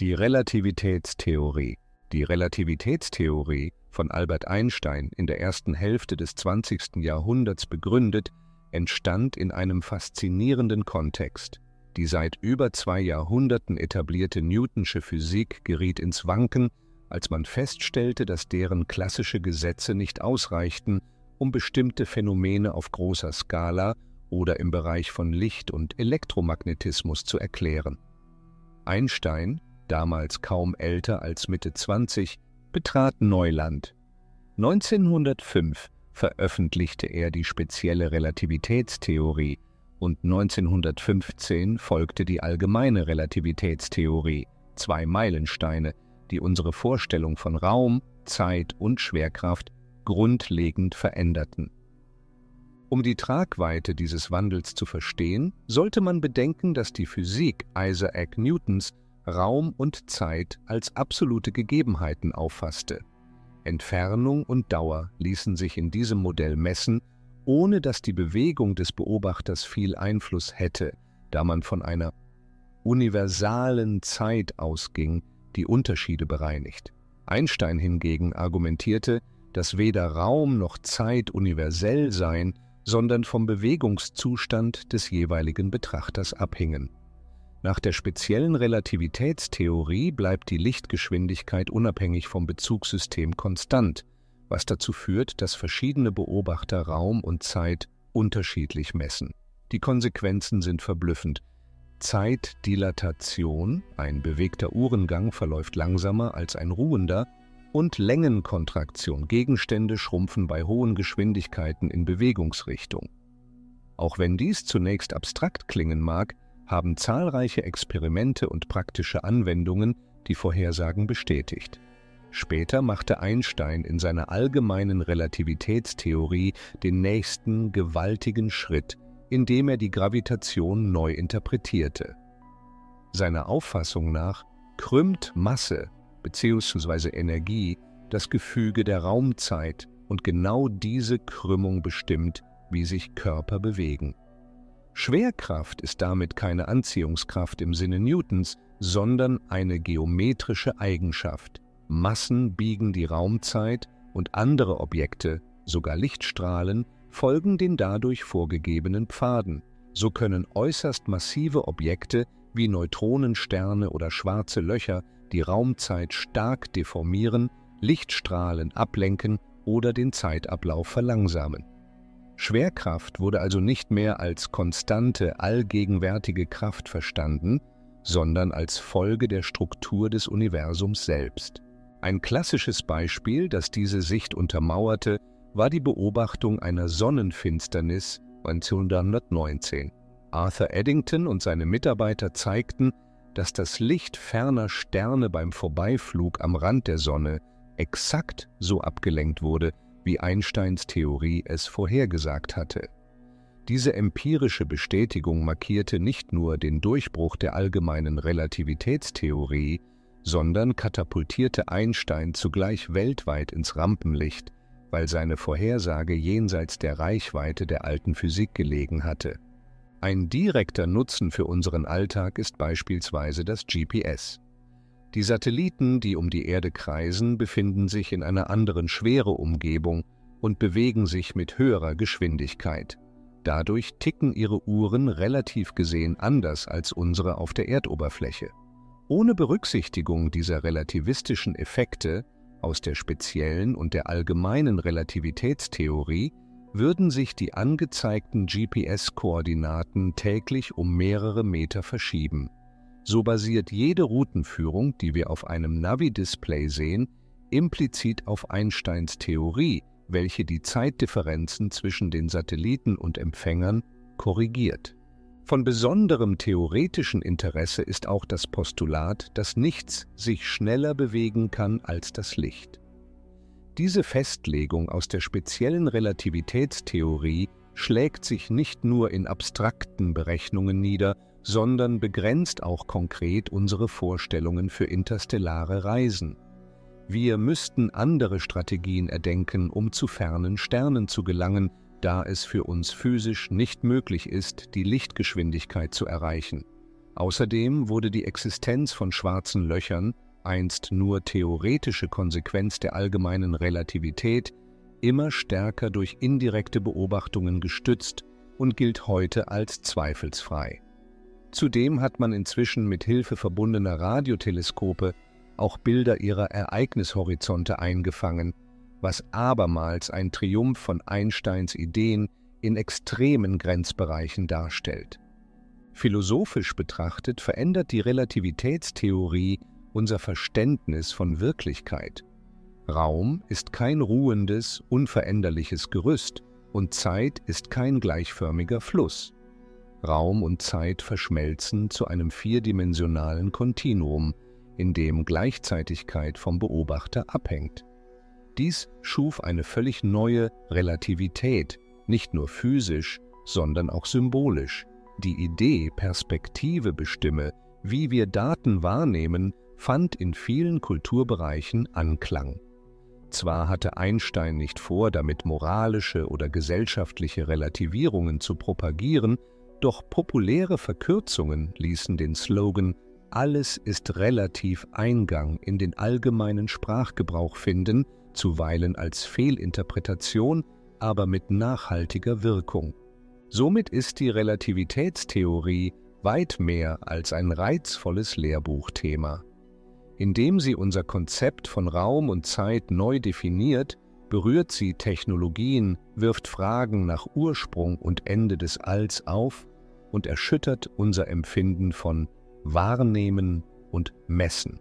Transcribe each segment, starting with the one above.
Die Relativitätstheorie. Die Relativitätstheorie, von Albert Einstein in der ersten Hälfte des 20. Jahrhunderts begründet, entstand in einem faszinierenden Kontext. Die seit über 2 Jahrhunderten etablierte Newtonsche Physik geriet ins Wanken, als man feststellte, dass deren klassische Gesetze nicht ausreichten, um bestimmte Phänomene auf großer Skala oder im Bereich von Licht und Elektromagnetismus zu erklären. Einstein, damals kaum älter als Mitte 20, betrat Neuland. 1905 veröffentlichte er die spezielle Relativitätstheorie und 1915 folgte die allgemeine Relativitätstheorie, 2 Meilensteine, die unsere Vorstellung von Raum, Zeit und Schwerkraft grundlegend veränderten. Um die Tragweite dieses Wandels zu verstehen, sollte man bedenken, dass die Physik Isaac Newtons Raum und Zeit als absolute Gegebenheiten auffasste. Entfernung und Dauer ließen sich in diesem Modell messen, ohne dass die Bewegung des Beobachters viel Einfluss hätte, da man von einer universalen Zeit ausging, die Unterschiede bereinigt. Einstein hingegen argumentierte, dass weder Raum noch Zeit universell seien, sondern vom Bewegungszustand des jeweiligen Betrachters abhingen. Nach der speziellen Relativitätstheorie bleibt die Lichtgeschwindigkeit unabhängig vom Bezugssystem konstant, was dazu führt, dass verschiedene Beobachter Raum und Zeit unterschiedlich messen. Die Konsequenzen sind verblüffend. Zeitdilatation, ein bewegter Uhrengang verläuft langsamer als ein ruhender, und Längenkontraktion, Gegenstände schrumpfen bei hohen Geschwindigkeiten in Bewegungsrichtung. Auch wenn dies zunächst abstrakt klingen mag, haben zahlreiche Experimente und praktische Anwendungen die Vorhersagen bestätigt. Später machte Einstein in seiner allgemeinen Relativitätstheorie den nächsten gewaltigen Schritt, indem er die Gravitation neu interpretierte. Seiner Auffassung nach krümmt Masse bzw. Energie das Gefüge der Raumzeit und genau diese Krümmung bestimmt, wie sich Körper bewegen. Schwerkraft ist damit keine Anziehungskraft im Sinne Newtons, sondern eine geometrische Eigenschaft. Massen biegen die Raumzeit und andere Objekte, sogar Lichtstrahlen, folgen den dadurch vorgegebenen Pfaden. So können äußerst massive Objekte wie Neutronensterne oder schwarze Löcher die Raumzeit stark deformieren, Lichtstrahlen ablenken oder den Zeitablauf verlangsamen. Schwerkraft wurde also nicht mehr als konstante, allgegenwärtige Kraft verstanden, sondern als Folge der Struktur des Universums selbst. Ein klassisches Beispiel, das diese Sicht untermauerte, war die Beobachtung einer Sonnenfinsternis 1919. Arthur Eddington und seine Mitarbeiter zeigten, dass das Licht ferner Sterne beim Vorbeiflug am Rand der Sonne exakt so abgelenkt wurde, wie Einsteins Theorie es vorhergesagt hatte. Diese empirische Bestätigung markierte nicht nur den Durchbruch der allgemeinen Relativitätstheorie, sondern katapultierte Einstein zugleich weltweit ins Rampenlicht, weil seine Vorhersage jenseits der Reichweite der alten Physik gelegen hatte. Ein direkter Nutzen für unseren Alltag ist beispielsweise das GPS. Die Satelliten, die um die Erde kreisen, befinden sich in einer anderen Schwereumgebung und bewegen sich mit höherer Geschwindigkeit. Dadurch ticken ihre Uhren relativ gesehen anders als unsere auf der Erdoberfläche. Ohne Berücksichtigung dieser relativistischen Effekte aus der speziellen und der allgemeinen Relativitätstheorie würden sich die angezeigten GPS-Koordinaten täglich um mehrere Meter verschieben. So basiert jede Routenführung, die wir auf einem Navi-Display sehen, implizit auf Einsteins Theorie, welche die Zeitdifferenzen zwischen den Satelliten und Empfängern korrigiert. Von besonderem theoretischen Interesse ist auch das Postulat, dass nichts sich schneller bewegen kann als das Licht. Diese Festlegung aus der speziellen Relativitätstheorie schlägt sich nicht nur in abstrakten Berechnungen nieder, sondern begrenzt auch konkret unsere Vorstellungen für interstellare Reisen. Wir müssten andere Strategien erdenken, um zu fernen Sternen zu gelangen, da es für uns physisch nicht möglich ist, die Lichtgeschwindigkeit zu erreichen. Außerdem wurde die Existenz von schwarzen Löchern, einst nur theoretische Konsequenz der allgemeinen Relativität, immer stärker durch indirekte Beobachtungen gestützt und gilt heute als zweifelsfrei. Zudem hat man inzwischen mit Hilfe verbundener Radioteleskope auch Bilder ihrer Ereignishorizonte eingefangen, was abermals ein Triumph von Einsteins Ideen in extremen Grenzbereichen darstellt. Philosophisch betrachtet verändert die Relativitätstheorie unser Verständnis von Wirklichkeit. Raum ist kein ruhendes, unveränderliches Gerüst und Zeit ist kein gleichförmiger Fluss. Raum und Zeit verschmelzen zu einem vierdimensionalen Kontinuum, in dem Gleichzeitigkeit vom Beobachter abhängt. Dies schuf eine völlig neue Relativität, nicht nur physisch, sondern auch symbolisch. Die Idee, Perspektive bestimme, wie wir Daten wahrnehmen, fand in vielen Kulturbereichen Anklang. Zwar hatte Einstein nicht vor, damit moralische oder gesellschaftliche Relativierungen zu propagieren, doch populäre Verkürzungen ließen den Slogan „Alles ist relativ" Eingang in den allgemeinen Sprachgebrauch finden, zuweilen als Fehlinterpretation, aber mit nachhaltiger Wirkung. Somit ist die Relativitätstheorie weit mehr als ein reizvolles Lehrbuchthema. Indem sie unser Konzept von Raum und Zeit neu definiert, berührt sie Technologien, wirft Fragen nach Ursprung und Ende des Alls auf und erschüttert unser Empfinden von Wahrnehmen und Messen.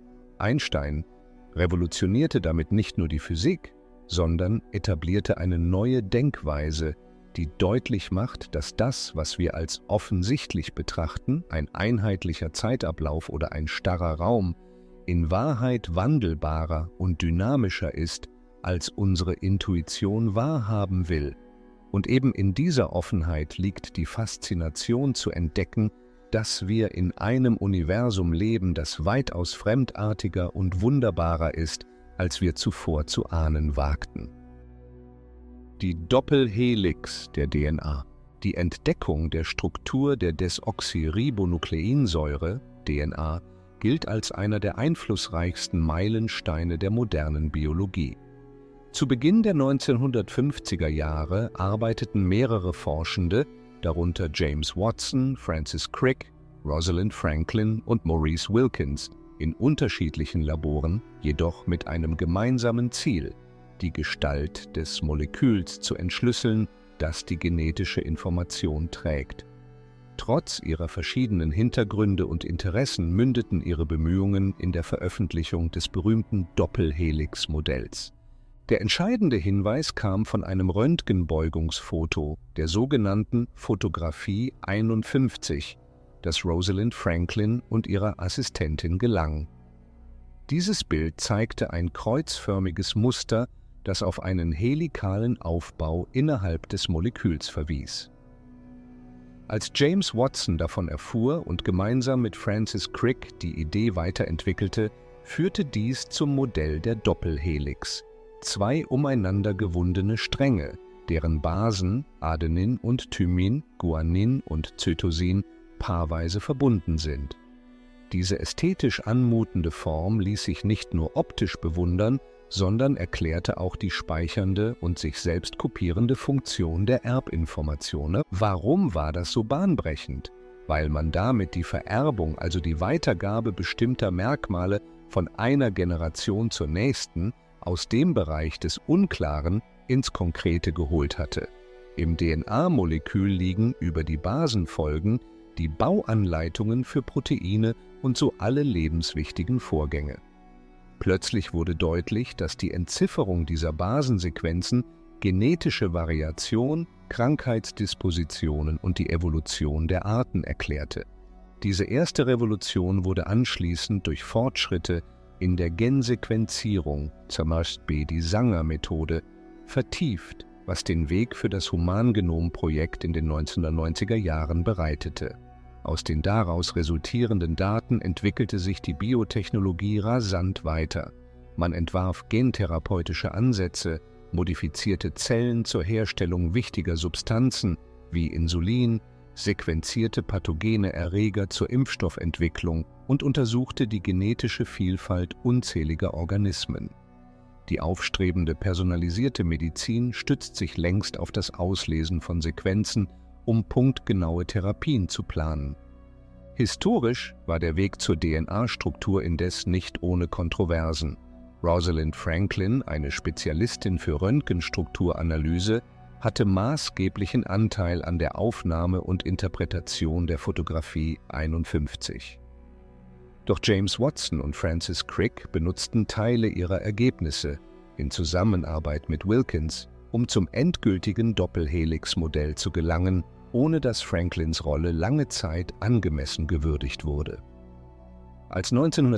Einstein revolutionierte damit nicht nur die Physik, sondern etablierte eine neue Denkweise, die deutlich macht, dass das, was wir als offensichtlich betrachten, ein einheitlicher Zeitablauf oder ein starrer Raum, in Wahrheit wandelbarer und dynamischer ist, als unsere Intuition wahrhaben will. Und eben in dieser Offenheit liegt die Faszination zu entdecken, dass wir in einem Universum leben, das weitaus fremdartiger und wunderbarer ist, als wir zuvor zu ahnen wagten. Die Doppelhelix der DNA. Die Entdeckung der Struktur der Desoxyribonukleinsäure, DNA, gilt als einer der einflussreichsten Meilensteine der modernen Biologie. Zu Beginn der 1950er Jahre arbeiteten mehrere Forschende, darunter James Watson, Francis Crick, Rosalind Franklin und Maurice Wilkins, in unterschiedlichen Laboren, jedoch mit einem gemeinsamen Ziel: die Gestalt des Moleküls zu entschlüsseln, das die genetische Information trägt. Trotz ihrer verschiedenen Hintergründe und Interessen mündeten ihre Bemühungen in der Veröffentlichung des berühmten Doppelhelix-Modells. Der entscheidende Hinweis kam von einem Röntgenbeugungsfoto, der sogenannten Fotografie 51, das Rosalind Franklin und ihrer Assistentin gelang. Dieses Bild zeigte ein kreuzförmiges Muster, das auf einen helikalen Aufbau innerhalb des Moleküls verwies. Als James Watson davon erfuhr und gemeinsam mit Francis Crick die Idee weiterentwickelte, führte dies zum Modell der Doppelhelix: zwei umeinander gewundene Stränge, deren Basen Adenin und Thymin, Guanin und Cytosin paarweise verbunden sind. Diese ästhetisch anmutende Form ließ sich nicht nur optisch bewundern, sondern erklärte auch die speichernde und sich selbst kopierende Funktion der Erbinformation. Warum war das so bahnbrechend? Weil man damit die Vererbung, also die Weitergabe bestimmter Merkmale von einer Generation zur nächsten, aus dem Bereich des Unklaren ins Konkrete geholt hatte. Im DNA-Molekül liegen über die Basenfolgen die Bauanleitungen für Proteine und so alle lebenswichtigen Vorgänge. Plötzlich wurde deutlich, dass die Entzifferung dieser Basensequenzen genetische Variation, Krankheitsdispositionen und die Evolution der Arten erklärte. Diese erste Revolution wurde anschließend durch Fortschritte in der Gensequenzierung, zum Beispiel die Sanger-Methode, vertieft, was den Weg für das Humangenom-Projekt in den 1990er Jahren bereitete. Aus den daraus resultierenden Daten entwickelte sich die Biotechnologie rasant weiter. Man entwarf gentherapeutische Ansätze, modifizierte Zellen zur Herstellung wichtiger Substanzen wie Insulin, sequenzierte pathogene Erreger zur Impfstoffentwicklung und untersuchte die genetische Vielfalt unzähliger Organismen. Die aufstrebende personalisierte Medizin stützt sich längst auf das Auslesen von Sequenzen, um punktgenaue Therapien zu planen. Historisch war der Weg zur DNA-Struktur indes nicht ohne Kontroversen. Rosalind Franklin, eine Spezialistin für Röntgenstrukturanalyse, hatte maßgeblichen Anteil an der Aufnahme und Interpretation der Fotografie 51. Doch James Watson und Francis Crick benutzten Teile ihrer Ergebnisse in Zusammenarbeit mit Wilkins, um zum endgültigen Doppelhelix-Modell zu gelangen, ohne dass Franklins Rolle lange Zeit angemessen gewürdigt wurde. Als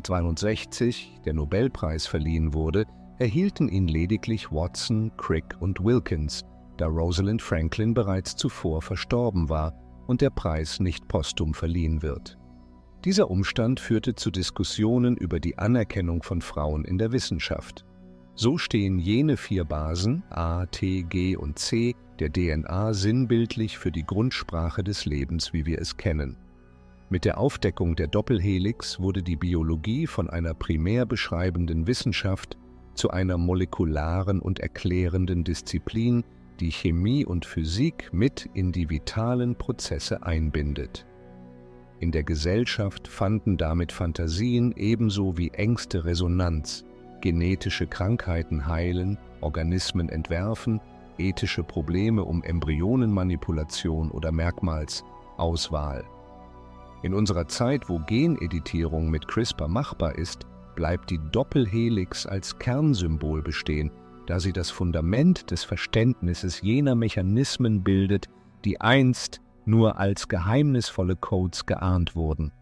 1962 der Nobelpreis verliehen wurde, erhielten ihn lediglich Watson, Crick und Wilkins, da Rosalind Franklin bereits zuvor verstorben war und der Preis nicht posthum verliehen wird. Dieser Umstand führte zu Diskussionen über die Anerkennung von Frauen in der Wissenschaft. So stehen jene 4 Basen, A, T, G und C, der DNA sinnbildlich für die Grundsprache des Lebens, wie wir es kennen. Mit der Aufdeckung der Doppelhelix wurde die Biologie von einer primär beschreibenden Wissenschaft zu einer molekularen und erklärenden Disziplin, die Chemie und Physik mit in die vitalen Prozesse einbindet. In der Gesellschaft fanden damit Fantasien ebenso wie Ängste Resonanz, genetische Krankheiten heilen, Organismen entwerfen, ethische Probleme um Embryonenmanipulation oder Merkmalsauswahl. In unserer Zeit, wo Geneditierung mit CRISPR machbar ist, bleibt die Doppelhelix als Kernsymbol bestehen, da sie das Fundament des Verständnisses jener Mechanismen bildet, die einst nur als geheimnisvolle Codes geahnt wurden.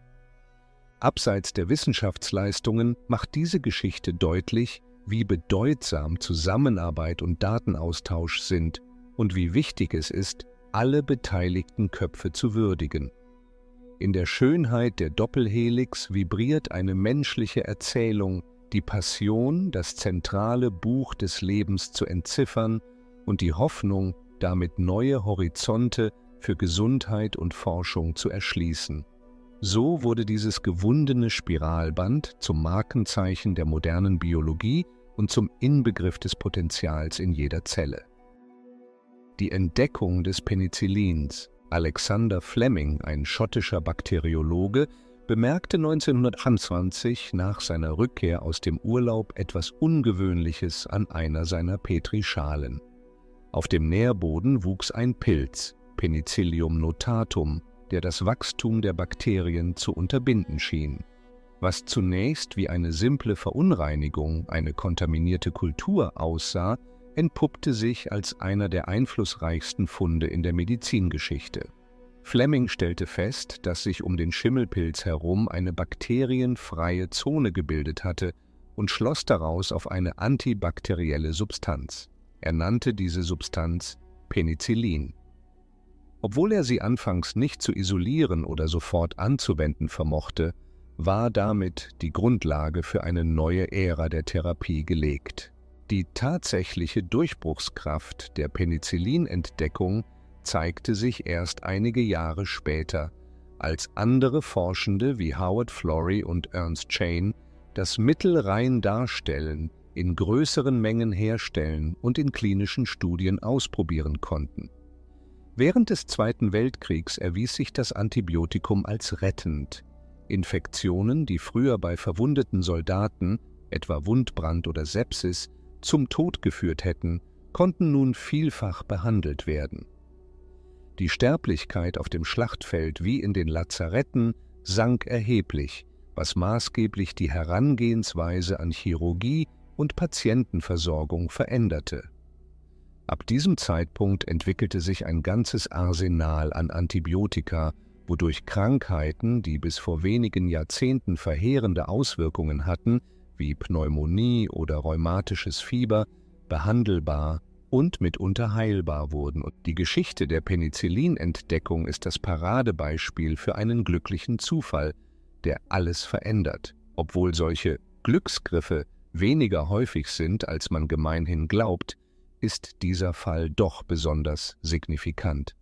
Abseits der Wissenschaftsleistungen macht diese Geschichte deutlich, wie bedeutsam Zusammenarbeit und Datenaustausch sind und wie wichtig es ist, alle beteiligten Köpfe zu würdigen. In der Schönheit der Doppelhelix vibriert eine menschliche Erzählung, die Passion, das zentrale Buch des Lebens zu entziffern und die Hoffnung, damit neue Horizonte für Gesundheit und Forschung zu erschließen. So wurde dieses gewundene Spiralband zum Markenzeichen der modernen Biologie und zum Inbegriff des Potenzials in jeder Zelle. Die Entdeckung des Penicillins. Alexander Fleming, ein schottischer Bakteriologe, bemerkte 1921 nach seiner Rückkehr aus dem Urlaub etwas Ungewöhnliches an einer seiner Petrischalen. Auf dem Nährboden wuchs ein Pilz, Penicillium notatum, der das Wachstum der Bakterien zu unterbinden schien. Was zunächst wie eine simple Verunreinigung, eine kontaminierte Kultur aussah, entpuppte sich als einer der einflussreichsten Funde in der Medizingeschichte. Fleming stellte fest, dass sich um den Schimmelpilz herum eine bakterienfreie Zone gebildet hatte und schloss daraus auf eine antibakterielle Substanz. Er nannte diese Substanz Penicillin. Obwohl er sie anfangs nicht zu isolieren oder sofort anzuwenden vermochte, war damit die Grundlage für eine neue Ära der Therapie gelegt. Die tatsächliche Durchbruchskraft der Penicillin-Entdeckung zeigte sich erst einige Jahre später, als andere Forschende wie Howard Florey und Ernst Chain das Mittel rein darstellen, in größeren Mengen herstellen und in klinischen Studien ausprobieren konnten. Während des Zweiten Weltkriegs erwies sich das Antibiotikum als rettend. Infektionen, die früher bei verwundeten Soldaten, etwa Wundbrand oder Sepsis, zum Tod geführt hätten, konnten nun vielfach behandelt werden. Die Sterblichkeit auf dem Schlachtfeld wie in den Lazaretten sank erheblich, was maßgeblich die Herangehensweise an Chirurgie und Patientenversorgung veränderte. Ab diesem Zeitpunkt entwickelte sich ein ganzes Arsenal an Antibiotika, wodurch Krankheiten, die bis vor wenigen Jahrzehnten verheerende Auswirkungen hatten, wie Pneumonie oder rheumatisches Fieber, behandelbar und mitunter heilbar wurden. Und die Geschichte der Penicillin-Entdeckung ist das Paradebeispiel für einen glücklichen Zufall, der alles verändert. Obwohl solche Glücksgriffe weniger häufig sind, als man gemeinhin glaubt, ist dieser Fall doch besonders signifikant.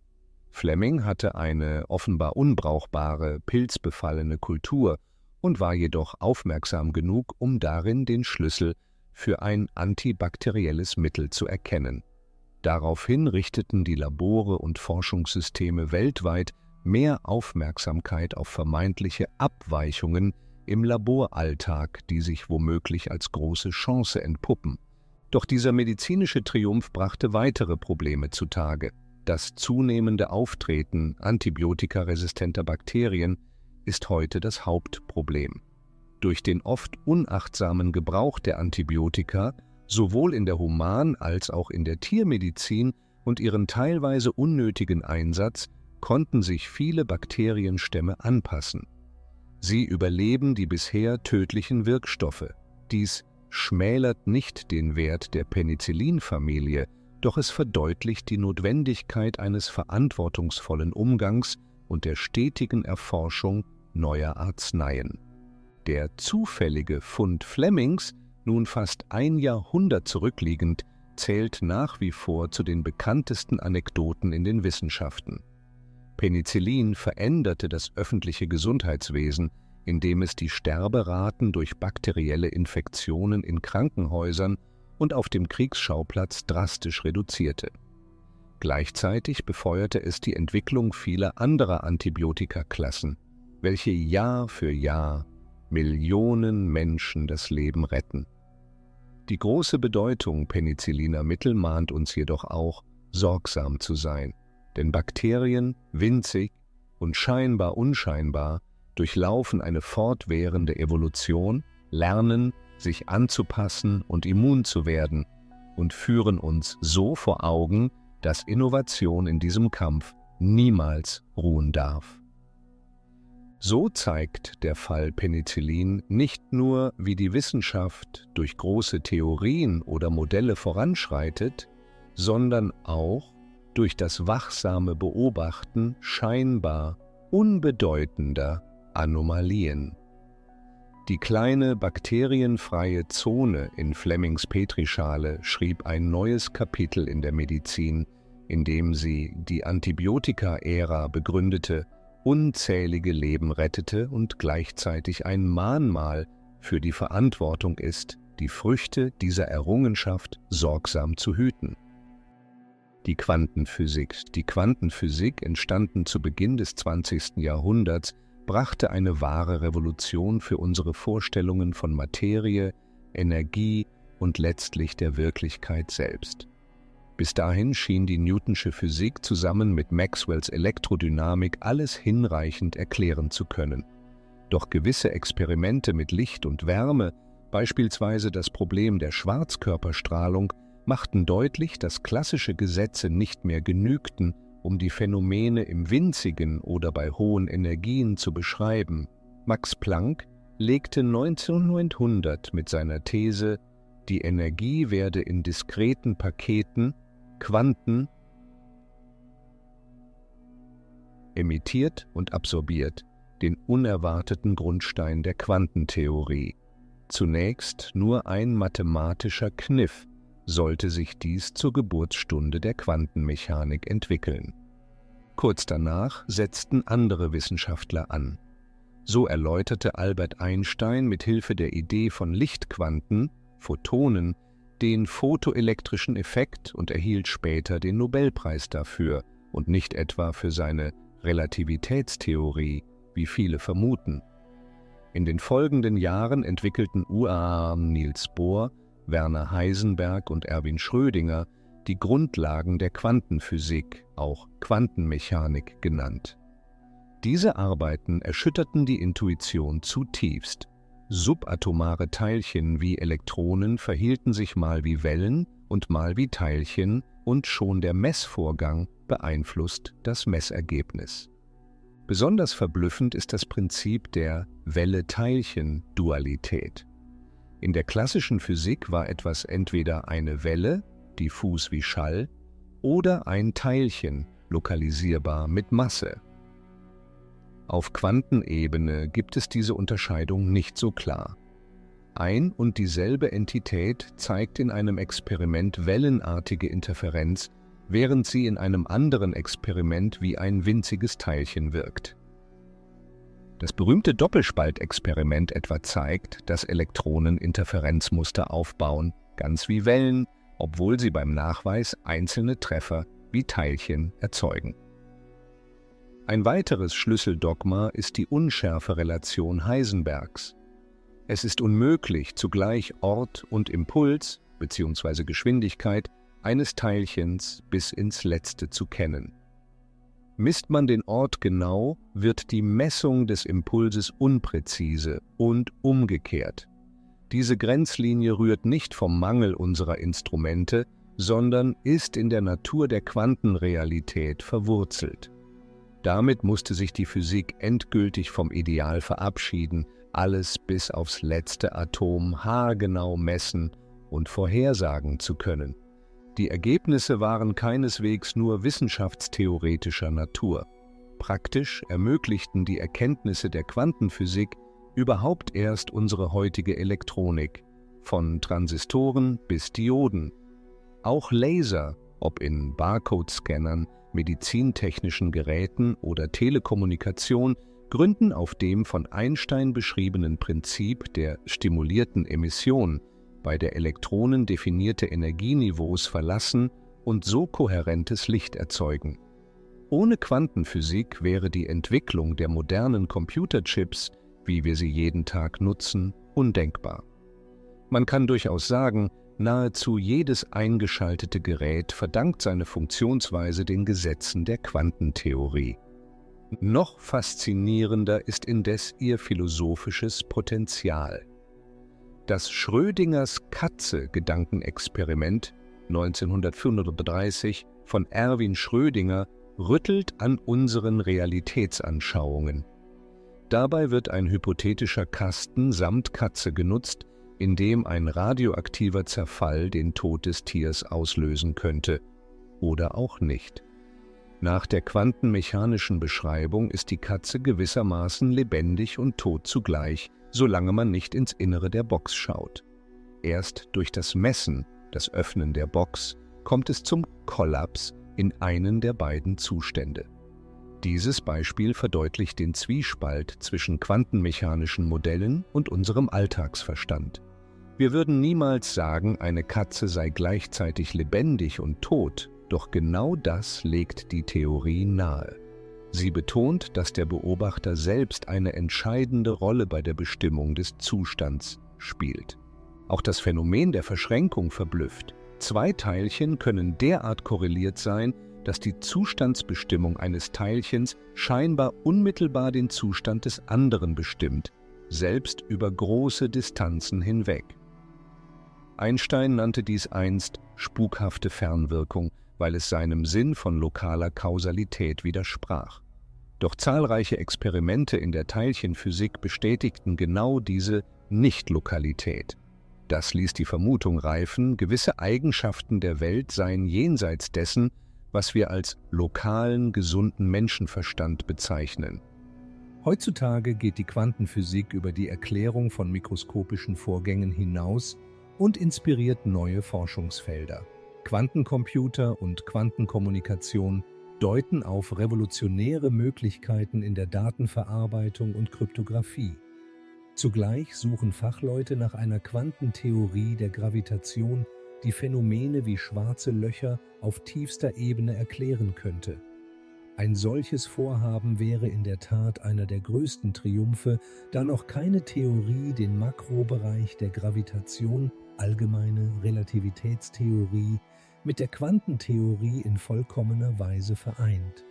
Fleming hatte eine offenbar unbrauchbare, pilzbefallene Kultur und war jedoch aufmerksam genug, um darin den Schlüssel für ein antibakterielles Mittel zu erkennen. Daraufhin richteten die Labore und Forschungssysteme weltweit mehr Aufmerksamkeit auf vermeintliche Abweichungen im Laboralltag, die sich womöglich als große Chance entpuppen. Doch dieser medizinische Triumph brachte weitere Probleme zutage. Das zunehmende Auftreten antibiotikaresistenter Bakterien ist heute das Hauptproblem. Durch den oft unachtsamen Gebrauch der Antibiotika, sowohl in der Human- als auch in der Tiermedizin und ihren teilweise unnötigen Einsatz, konnten sich viele Bakterienstämme anpassen. Sie überleben die bisher tödlichen Wirkstoffe. Dies schmälert nicht den Wert der Penicillinfamilie, doch es verdeutlicht die Notwendigkeit eines verantwortungsvollen Umgangs und der stetigen Erforschung neuer Arzneien. Der zufällige Fund Flemings, nun fast ein Jahrhundert zurückliegend, zählt nach wie vor zu den bekanntesten Anekdoten in den Wissenschaften. Penicillin veränderte das öffentliche Gesundheitswesen, indem es die Sterberaten durch bakterielle Infektionen in Krankenhäusern und auf dem Kriegsschauplatz drastisch reduzierte. Gleichzeitig befeuerte es die Entwicklung vieler anderer Antibiotikaklassen, welche Jahr für Jahr Millionen Menschen das Leben retten. Die große Bedeutung penicilliner Mittel mahnt uns jedoch auch, sorgsam zu sein, denn Bakterien, winzig und scheinbar unscheinbar, durchlaufen eine fortwährende Evolution, lernen, sich anzupassen und immun zu werden und führen uns so vor Augen, dass Innovation in diesem Kampf niemals ruhen darf. So zeigt der Fall Penicillin nicht nur, wie die Wissenschaft durch große Theorien oder Modelle voranschreitet, sondern auch durch das wachsame Beobachten scheinbar unbedeutender Anomalien. Die kleine bakterienfreie Zone in Flemings Petrischale schrieb ein neues Kapitel in der Medizin, in dem sie die Antibiotika-Ära begründete, unzählige Leben rettete und gleichzeitig ein Mahnmal für die Verantwortung ist, die Früchte dieser Errungenschaft sorgsam zu hüten. Die Quantenphysik, entstanden zu Beginn des 20. Jahrhunderts, brachte eine wahre Revolution für unsere Vorstellungen von Materie, Energie und letztlich der Wirklichkeit selbst. Bis dahin schien die Newtonsche Physik zusammen mit Maxwells Elektrodynamik alles hinreichend erklären zu können. Doch gewisse Experimente mit Licht und Wärme, beispielsweise das Problem der Schwarzkörperstrahlung, machten deutlich, dass klassische Gesetze nicht mehr genügten, um die Phänomene im Winzigen oder bei hohen Energien zu beschreiben. Max Planck legte 1900 mit seiner These, die Energie werde in diskreten Paketen, Quanten, emittiert und absorbiert, den unerwarteten Grundstein der Quantentheorie. Zunächst nur ein mathematischer Kniff, sollte sich dies zur Geburtsstunde der Quantenmechanik entwickeln. Kurz danach setzten andere Wissenschaftler an. So erläuterte Albert Einstein mit Hilfe der Idee von Lichtquanten, Photonen, den photoelektrischen Effekt und erhielt später den Nobelpreis dafür und nicht etwa für seine Relativitätstheorie, wie viele vermuten. In den folgenden Jahren entwickelten Niels Bohr, Werner Heisenberg und Erwin Schrödinger die Grundlagen der Quantenphysik, auch Quantenmechanik genannt. Diese Arbeiten erschütterten die Intuition zutiefst. Subatomare Teilchen wie Elektronen verhielten sich mal wie Wellen und mal wie Teilchen und schon der Messvorgang beeinflusst das Messergebnis. Besonders verblüffend ist das Prinzip der Welle-Teilchen-Dualität. In der klassischen Physik war etwas entweder eine Welle, diffus wie Schall, oder ein Teilchen, lokalisierbar mit Masse. Auf Quantenebene gibt es diese Unterscheidung nicht so klar. Ein und dieselbe Entität zeigt in einem Experiment wellenartige Interferenz, während sie in einem anderen Experiment wie ein winziges Teilchen wirkt. Das berühmte Doppelspaltexperiment etwa zeigt, dass Elektronen Interferenzmuster aufbauen, ganz wie Wellen, obwohl sie beim Nachweis einzelne Treffer wie Teilchen erzeugen. Ein weiteres Schlüsseldogma ist die Unschärferelation Heisenbergs. Es ist unmöglich, zugleich Ort und Impuls bzw. Geschwindigkeit eines Teilchens bis ins Letzte zu kennen. Misst man den Ort genau, wird die Messung des Impulses unpräzise und umgekehrt. Diese Grenzlinie rührt nicht vom Mangel unserer Instrumente, sondern ist in der Natur der Quantenrealität verwurzelt. Damit musste sich die Physik endgültig vom Ideal verabschieden, alles bis aufs letzte Atom haargenau messen und vorhersagen zu können. Die Ergebnisse waren keineswegs nur wissenschaftstheoretischer Natur. Praktisch ermöglichten die Erkenntnisse der Quantenphysik überhaupt erst unsere heutige Elektronik, von Transistoren bis Dioden. Auch Laser, ob in Barcode-Scannern, medizintechnischen Geräten oder Telekommunikation, gründen auf dem von Einstein beschriebenen Prinzip der stimulierten Emission, bei der Elektronen definierte Energieniveaus verlassen und so kohärentes Licht erzeugen. Ohne Quantenphysik wäre die Entwicklung der modernen Computerchips, wie wir sie jeden Tag nutzen, undenkbar. Man kann durchaus sagen, nahezu jedes eingeschaltete Gerät verdankt seine Funktionsweise den Gesetzen der Quantentheorie. Noch faszinierender ist indes ihr philosophisches Potenzial. Das Schrödingers Katze-Gedankenexperiment 1935 von Erwin Schrödinger rüttelt an unseren Realitätsanschauungen. Dabei wird ein hypothetischer Kasten samt Katze genutzt, in dem ein radioaktiver Zerfall den Tod des Tiers auslösen könnte. Oder auch nicht. Nach der quantenmechanischen Beschreibung ist die Katze gewissermaßen lebendig und tot zugleich, solange man nicht ins Innere der Box schaut. Erst durch das Messen, das Öffnen der Box, kommt es zum Kollaps in einen der beiden Zustände. Dieses Beispiel verdeutlicht den Zwiespalt zwischen quantenmechanischen Modellen und unserem Alltagsverstand. Wir würden niemals sagen, eine Katze sei gleichzeitig lebendig und tot, doch genau das legt die Theorie nahe. Sie betont, dass der Beobachter selbst eine entscheidende Rolle bei der Bestimmung des Zustands spielt. Auch das Phänomen der Verschränkung verblüfft. Zwei Teilchen können derart korreliert sein, dass die Zustandsbestimmung eines Teilchens scheinbar unmittelbar den Zustand des anderen bestimmt, selbst über große Distanzen hinweg. Einstein nannte dies einst spukhafte Fernwirkung, weil es seinem Sinn von lokaler Kausalität widersprach. Doch zahlreiche Experimente in der Teilchenphysik bestätigten genau diese Nicht-Lokalität. Das ließ die Vermutung reifen, gewisse Eigenschaften der Welt seien jenseits dessen, was wir als lokalen, gesunden Menschenverstand bezeichnen. Heutzutage geht die Quantenphysik über die Erklärung von mikroskopischen Vorgängen hinaus und inspiriert neue Forschungsfelder. Quantencomputer und Quantenkommunikation deuten auf revolutionäre Möglichkeiten in der Datenverarbeitung und Kryptographie. Zugleich suchen Fachleute nach einer Quantentheorie der Gravitation, die Phänomene wie schwarze Löcher auf tiefster Ebene erklären könnte. Ein solches Vorhaben wäre in der Tat einer der größten Triumphe, da noch keine Theorie den Makrobereich der Gravitation, allgemeine Relativitätstheorie, mit der Quantentheorie in vollkommener Weise vereint.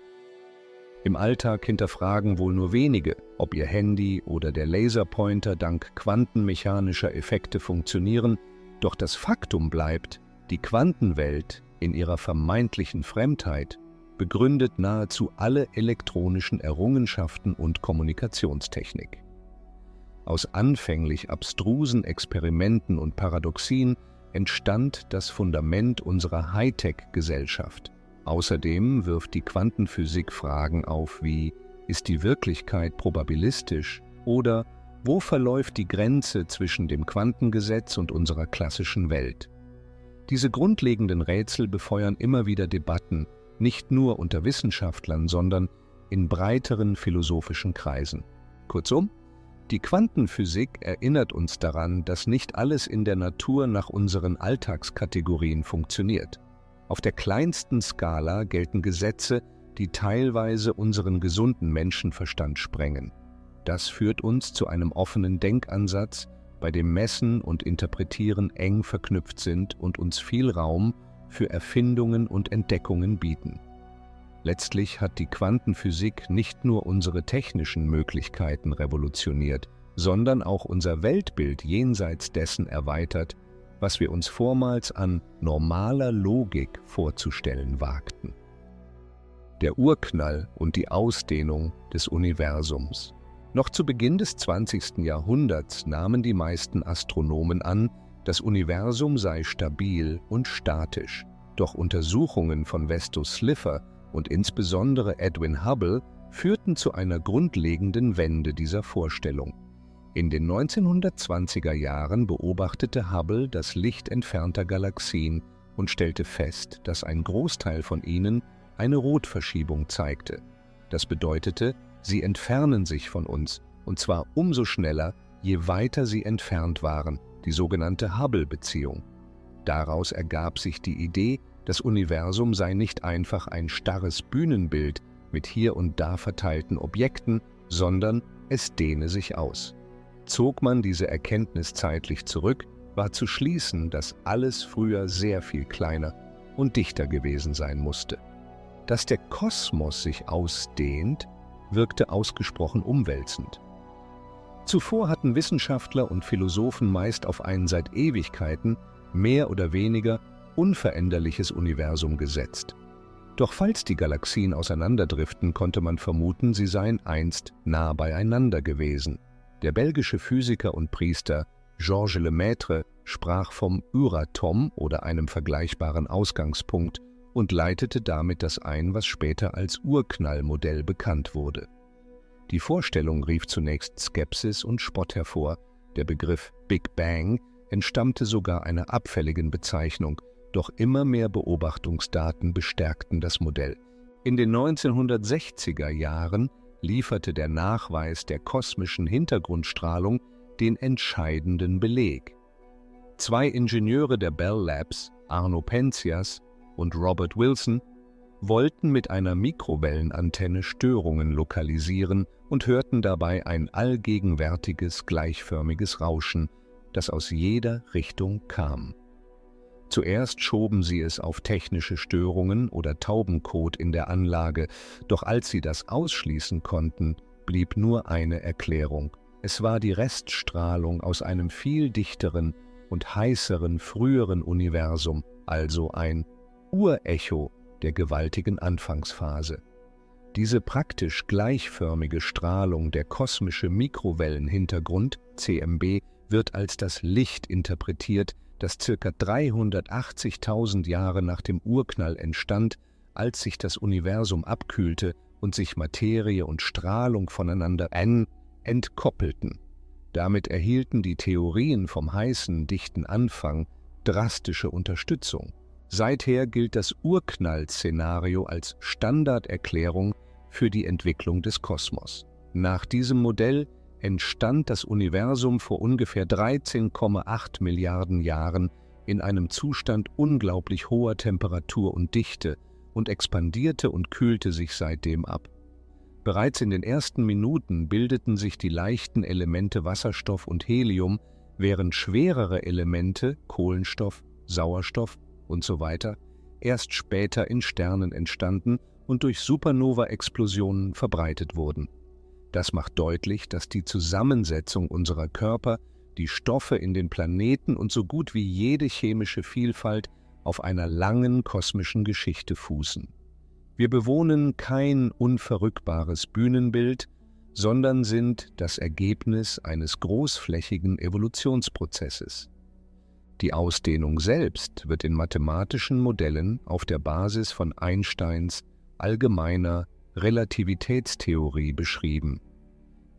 Im Alltag hinterfragen wohl nur wenige, ob ihr Handy oder der Laserpointer dank quantenmechanischer Effekte funktionieren, doch das Faktum bleibt, die Quantenwelt in ihrer vermeintlichen Fremdheit begründet nahezu alle elektronischen Errungenschaften und Kommunikationstechnik. Aus anfänglich abstrusen Experimenten und Paradoxien entstand das Fundament unserer Hightech-Gesellschaft. Außerdem wirft die Quantenphysik Fragen auf wie: Ist die Wirklichkeit probabilistisch oder wo verläuft die Grenze zwischen dem Quantengesetz und unserer klassischen Welt? Diese grundlegenden Rätsel befeuern immer wieder Debatten, nicht nur unter Wissenschaftlern, sondern in breiteren philosophischen Kreisen. Kurzum, die Quantenphysik erinnert uns daran, dass nicht alles in der Natur nach unseren Alltagskategorien funktioniert. Auf der kleinsten Skala gelten Gesetze, die teilweise unseren gesunden Menschenverstand sprengen. Das führt uns zu einem offenen Denkansatz, bei dem Messen und Interpretieren eng verknüpft sind und uns viel Raum für Erfindungen und Entdeckungen bieten. Letztlich hat die Quantenphysik nicht nur unsere technischen Möglichkeiten revolutioniert, sondern auch unser Weltbild jenseits dessen erweitert, was wir uns vormals an normaler Logik vorzustellen wagten. Der Urknall und die Ausdehnung des Universums. Noch zu Beginn des 20. Jahrhunderts nahmen die meisten Astronomen an, das Universum sei stabil und statisch. Doch Untersuchungen von Vestus Slipher und insbesondere Edwin Hubble führten zu einer grundlegenden Wende dieser Vorstellung. In den 1920er Jahren beobachtete Hubble das Licht entfernter Galaxien und stellte fest, dass ein Großteil von ihnen eine Rotverschiebung zeigte. Das bedeutete, sie entfernen sich von uns, und zwar umso schneller, je weiter sie entfernt waren, die sogenannte Hubble-Beziehung. Daraus ergab sich die Idee, das Universum sei nicht einfach ein starres Bühnenbild mit hier und da verteilten Objekten, sondern es dehne sich aus. Zog man diese Erkenntnis zeitlich zurück, war zu schließen, dass alles früher sehr viel kleiner und dichter gewesen sein musste. Dass der Kosmos sich ausdehnt, wirkte ausgesprochen umwälzend. Zuvor hatten Wissenschaftler und Philosophen meist auf ein seit Ewigkeiten mehr oder weniger unveränderliches Universum gesetzt. Doch falls die Galaxien auseinanderdriften, konnte man vermuten, sie seien einst nah beieinander gewesen. Der belgische Physiker und Priester Georges Lemaître sprach vom Euratom oder einem vergleichbaren Ausgangspunkt und leitete damit das ein, was später als Urknallmodell bekannt wurde. Die Vorstellung rief zunächst Skepsis und Spott hervor. Der Begriff Big Bang entstammte sogar einer abfälligen Bezeichnung, doch immer mehr Beobachtungsdaten bestärkten das Modell. In den 1960er Jahren lieferte der Nachweis der kosmischen Hintergrundstrahlung den entscheidenden Beleg. Zwei Ingenieure der Bell Labs, Arno Penzias und Robert Wilson, wollten mit einer Mikrowellenantenne Störungen lokalisieren und hörten dabei ein allgegenwärtiges, gleichförmiges Rauschen, das aus jeder Richtung kam. Zuerst schoben sie es auf technische Störungen oder Taubencode in der Anlage, doch als sie das ausschließen konnten, blieb nur eine Erklärung. Es war die Reststrahlung aus einem viel dichteren und heißeren früheren Universum, also ein Urecho der gewaltigen Anfangsphase. Diese praktisch gleichförmige Strahlung, der kosmische Mikrowellenhintergrund, CMB, wird als das Licht interpretiert, das ca. 380.000 Jahre nach dem Urknall entstand, als sich das Universum abkühlte und sich Materie und Strahlung voneinander entkoppelten. Damit erhielten die Theorien vom heißen, dichten Anfang drastische Unterstützung. Seither gilt das Urknall-Szenario als Standarderklärung für die Entwicklung des Kosmos. Nach diesem Modell entstand das Universum vor ungefähr 13,8 Milliarden Jahren in einem Zustand unglaublich hoher Temperatur und Dichte und expandierte und kühlte sich seitdem ab. Bereits in den ersten Minuten bildeten sich die leichten Elemente Wasserstoff und Helium, während schwerere Elemente Kohlenstoff, Sauerstoff und so weiter erst später in Sternen entstanden und durch Supernova-Explosionen verbreitet wurden. Das macht deutlich, dass die Zusammensetzung unserer Körper, die Stoffe in den Planeten und so gut wie jede chemische Vielfalt auf einer langen kosmischen Geschichte fußen. Wir bewohnen kein unverrückbares Bühnenbild, sondern sind das Ergebnis eines großflächigen Evolutionsprozesses. Die Ausdehnung selbst wird in mathematischen Modellen auf der Basis von Einsteins allgemeiner Relativitätstheorie beschrieben.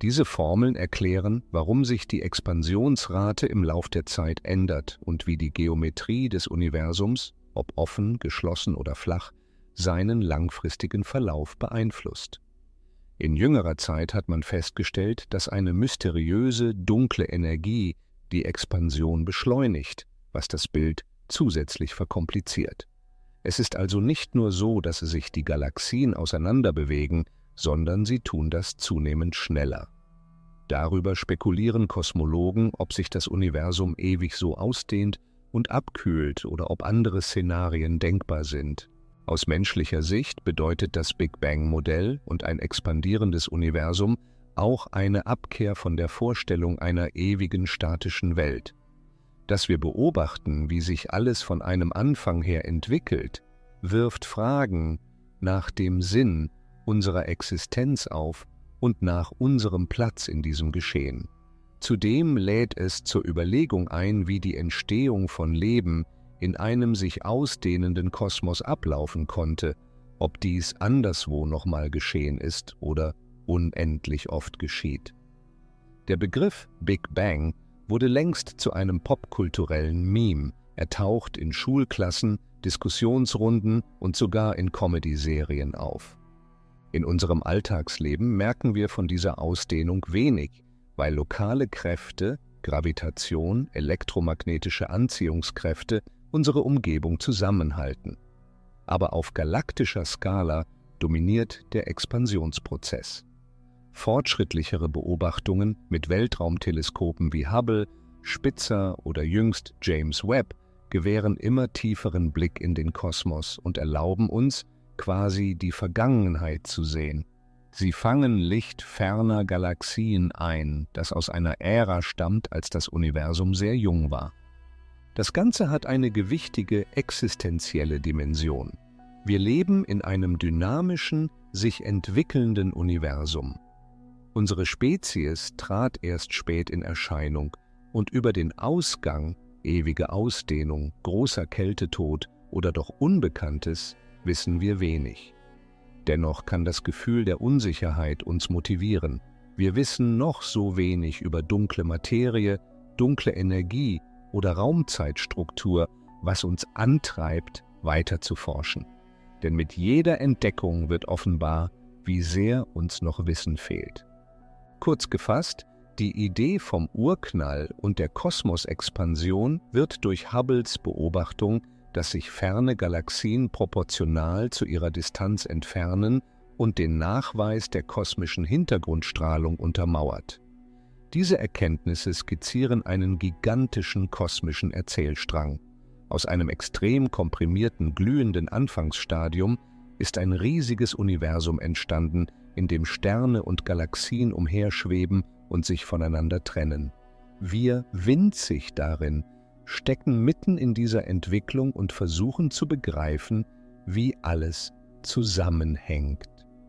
Diese Formeln erklären, warum sich die Expansionsrate im Lauf der Zeit ändert und wie die Geometrie des Universums, ob offen, geschlossen oder flach, seinen langfristigen Verlauf beeinflusst. In jüngerer Zeit hat man festgestellt, dass eine mysteriöse, dunkle Energie die Expansion beschleunigt, was das Bild zusätzlich verkompliziert. Es ist also nicht nur so, dass sich die Galaxien auseinanderbewegen, sondern sie tun das zunehmend schneller. Darüber spekulieren Kosmologen, ob sich das Universum ewig so ausdehnt und abkühlt oder ob andere Szenarien denkbar sind. Aus menschlicher Sicht bedeutet das Big Bang-Modell und ein expandierendes Universum auch eine Abkehr von der Vorstellung einer ewigen statischen Welt. Dass wir beobachten, wie sich alles von einem Anfang her entwickelt, wirft Fragen nach dem Sinn unserer Existenz auf und nach unserem Platz in diesem Geschehen. Zudem lädt es zur Überlegung ein, wie die Entstehung von Leben in einem sich ausdehnenden Kosmos ablaufen konnte, ob dies anderswo nochmal geschehen ist oder unendlich oft geschieht. Der Begriff Big Bang wurde längst zu einem popkulturellen Meme. Er taucht in Schulklassen, Diskussionsrunden und sogar in Comedy-Serien auf. In unserem Alltagsleben merken wir von dieser Ausdehnung wenig, weil lokale Kräfte, Gravitation, elektromagnetische Anziehungskräfte unsere Umgebung zusammenhalten. Aber auf galaktischer Skala dominiert der Expansionsprozess. Fortschrittlichere Beobachtungen mit Weltraumteleskopen wie Hubble, Spitzer oder jüngst James Webb gewähren immer tieferen Blick in den Kosmos und erlauben uns, quasi die Vergangenheit zu sehen. Sie fangen Licht ferner Galaxien ein, das aus einer Ära stammt, als das Universum sehr jung war. Das Ganze hat eine gewichtige existenzielle Dimension. Wir leben in einem dynamischen, sich entwickelnden Universum. Unsere Spezies trat erst spät in Erscheinung und über den Ausgang, ewige Ausdehnung, großer Kältetod oder doch Unbekanntes wissen wir wenig. Dennoch kann das Gefühl der Unsicherheit uns motivieren. Wir wissen noch so wenig über dunkle Materie, dunkle Energie oder Raumzeitstruktur, was uns antreibt, weiter zu forschen. Denn mit jeder Entdeckung wird offenbar, wie sehr uns noch Wissen fehlt. Kurz gefasst, die Idee vom Urknall und der Kosmosexpansion wird durch Hubbles Beobachtung, dass sich ferne Galaxien proportional zu ihrer Distanz entfernen, und den Nachweis der kosmischen Hintergrundstrahlung untermauert. Diese Erkenntnisse skizzieren einen gigantischen kosmischen Erzählstrang. Aus einem extrem komprimierten, glühenden Anfangsstadium ist ein riesiges Universum entstanden, in dem Sterne und Galaxien umherschweben und sich voneinander trennen. Wir, winzig darin, stecken mitten in dieser Entwicklung und versuchen zu begreifen, wie alles zusammenhängt.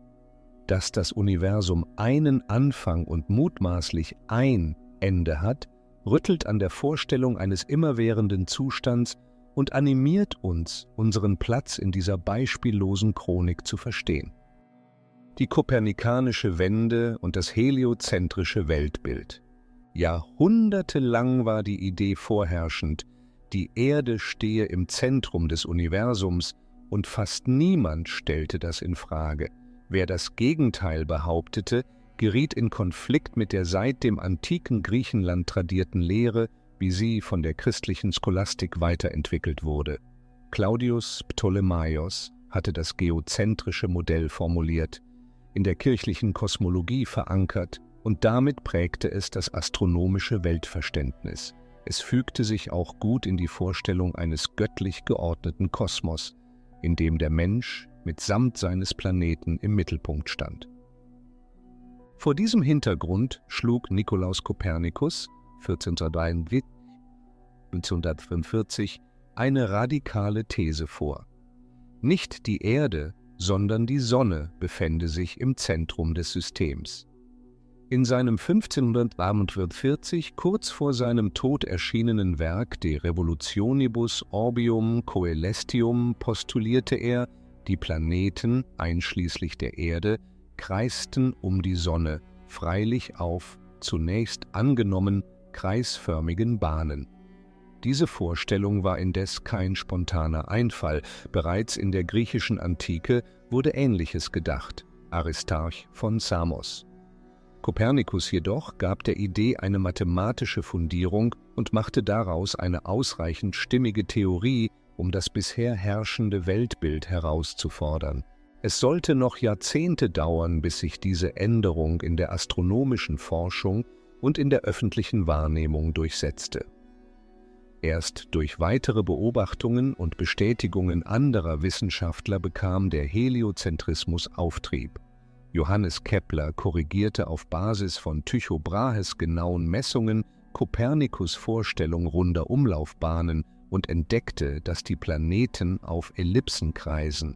Dass das Universum einen Anfang und mutmaßlich ein Ende hat, rüttelt an der Vorstellung eines immerwährenden Zustands und animiert uns, unseren Platz in dieser beispiellosen Chronik zu verstehen. Die kopernikanische Wende und das heliozentrische Weltbild. Jahrhundertelang war die Idee vorherrschend, die Erde stehe im Zentrum des Universums, und fast niemand stellte das in Frage. Wer das Gegenteil behauptete, geriet in Konflikt mit der seit dem antiken Griechenland tradierten Lehre, wie sie von der christlichen Scholastik weiterentwickelt wurde. Claudius Ptolemaios hatte das geozentrische Modell formuliert, in der kirchlichen Kosmologie verankert, und damit prägte es das astronomische Weltverständnis. Es fügte sich auch gut in die Vorstellung eines göttlich geordneten Kosmos, in dem der Mensch mitsamt seines Planeten im Mittelpunkt stand. Vor diesem Hintergrund schlug Nikolaus Kopernikus 1445 eine radikale These vor. Nicht die Erde, sondern die Sonne befände sich im Zentrum des Systems. In seinem 1541 kurz vor seinem Tod erschienenen Werk De Revolutionibus Orbium Coelestium postulierte er, die Planeten, einschließlich der Erde, kreisten um die Sonne, freilich auf, zunächst angenommen, kreisförmigen Bahnen. Diese Vorstellung war indes kein spontaner Einfall. Bereits in der griechischen Antike wurde Ähnliches gedacht, Aristarch von Samos. Kopernikus jedoch gab der Idee eine mathematische Fundierung und machte daraus eine ausreichend stimmige Theorie, um das bisher herrschende Weltbild herauszufordern. Es sollte noch Jahrzehnte dauern, bis sich diese Änderung in der astronomischen Forschung und in der öffentlichen Wahrnehmung durchsetzte. Erst durch weitere Beobachtungen und Bestätigungen anderer Wissenschaftler bekam der Heliozentrismus Auftrieb. Johannes Kepler korrigierte auf Basis von Tycho Brahes genauen Messungen Kopernikus' Vorstellung runder Umlaufbahnen und entdeckte, dass die Planeten auf Ellipsen kreisen.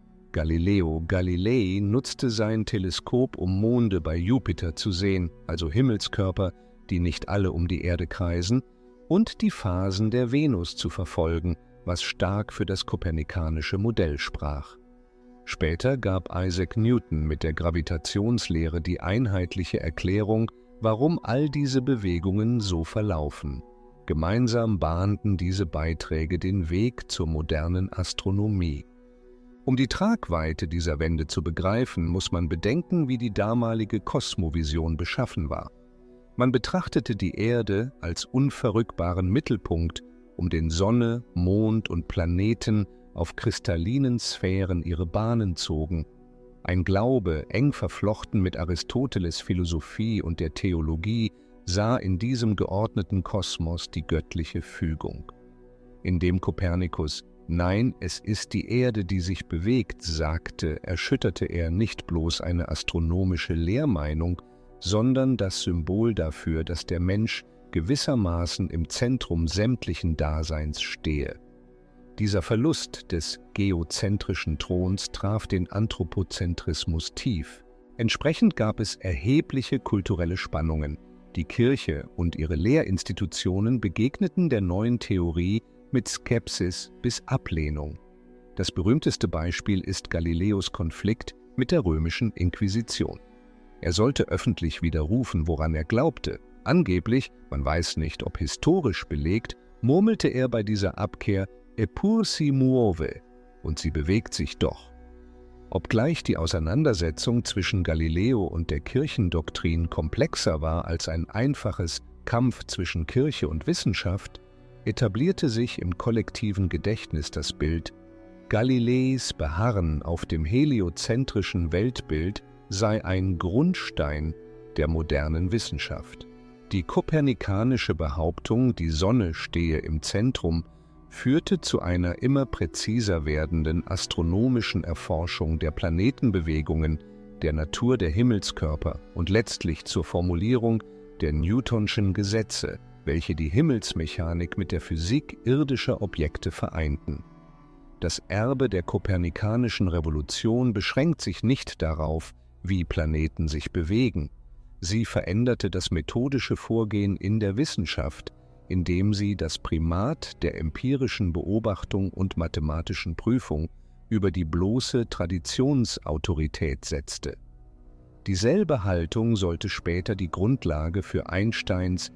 Galileo Galilei nutzte sein Teleskop, um Monde bei Jupiter zu sehen, also Himmelskörper, die nicht alle um die Erde kreisen, und die Phasen der Venus zu verfolgen, was stark für das kopernikanische Modell sprach. Später gab Isaac Newton mit der Gravitationslehre die einheitliche Erklärung, warum all diese Bewegungen so verlaufen. Gemeinsam bahnten diese Beiträge den Weg zur modernen Astronomie. Um die Tragweite dieser Wende zu begreifen, muss man bedenken, wie die damalige Kosmovision beschaffen war. Man betrachtete die Erde als unverrückbaren Mittelpunkt, um den Sonne, Mond und Planeten auf kristallinen Sphären ihre Bahnen zogen. Ein Glaube, eng verflochten mit Aristoteles' Philosophie und der Theologie, sah in diesem geordneten Kosmos die göttliche Fügung. Indem Kopernikus „Nein, es ist die Erde, die sich bewegt“ sagte, erschütterte er nicht bloß eine astronomische Lehrmeinung, sondern das Symbol dafür, dass der Mensch gewissermaßen im Zentrum sämtlichen Daseins stehe. Dieser Verlust des geozentrischen Throns traf den Anthropozentrismus tief. Entsprechend gab es erhebliche kulturelle Spannungen. Die Kirche und ihre Lehrinstitutionen begegneten der neuen Theorie mit Skepsis bis Ablehnung. Das berühmteste Beispiel ist Galileos Konflikt mit der römischen Inquisition. Er sollte öffentlich widerrufen, woran er glaubte. Angeblich, man weiß nicht, ob historisch belegt, murmelte er bei dieser Abkehr «Eppur si muove» und sie bewegt sich doch. Obgleich die Auseinandersetzung zwischen Galileo und der Kirchendoktrin komplexer war als ein einfaches Kampf zwischen Kirche und Wissenschaft, etablierte sich im kollektiven Gedächtnis das Bild, Galileis Beharren auf dem heliozentrischen Weltbild sei ein Grundstein der modernen Wissenschaft. Die kopernikanische Behauptung, die Sonne stehe im Zentrum, führte zu einer immer präziser werdenden astronomischen Erforschung der Planetenbewegungen, der Natur der Himmelskörper und letztlich zur Formulierung der Newtonschen Gesetze, welche die Himmelsmechanik mit der Physik irdischer Objekte vereinten. Das Erbe der kopernikanischen Revolution beschränkt sich nicht darauf, wie Planeten sich bewegen. Sie veränderte das methodische Vorgehen in der Wissenschaft, indem sie das Primat der empirischen Beobachtung und mathematischen Prüfung über die bloße Traditionsautorität setzte. Dieselbe Haltung sollte später die Grundlage für Einsteins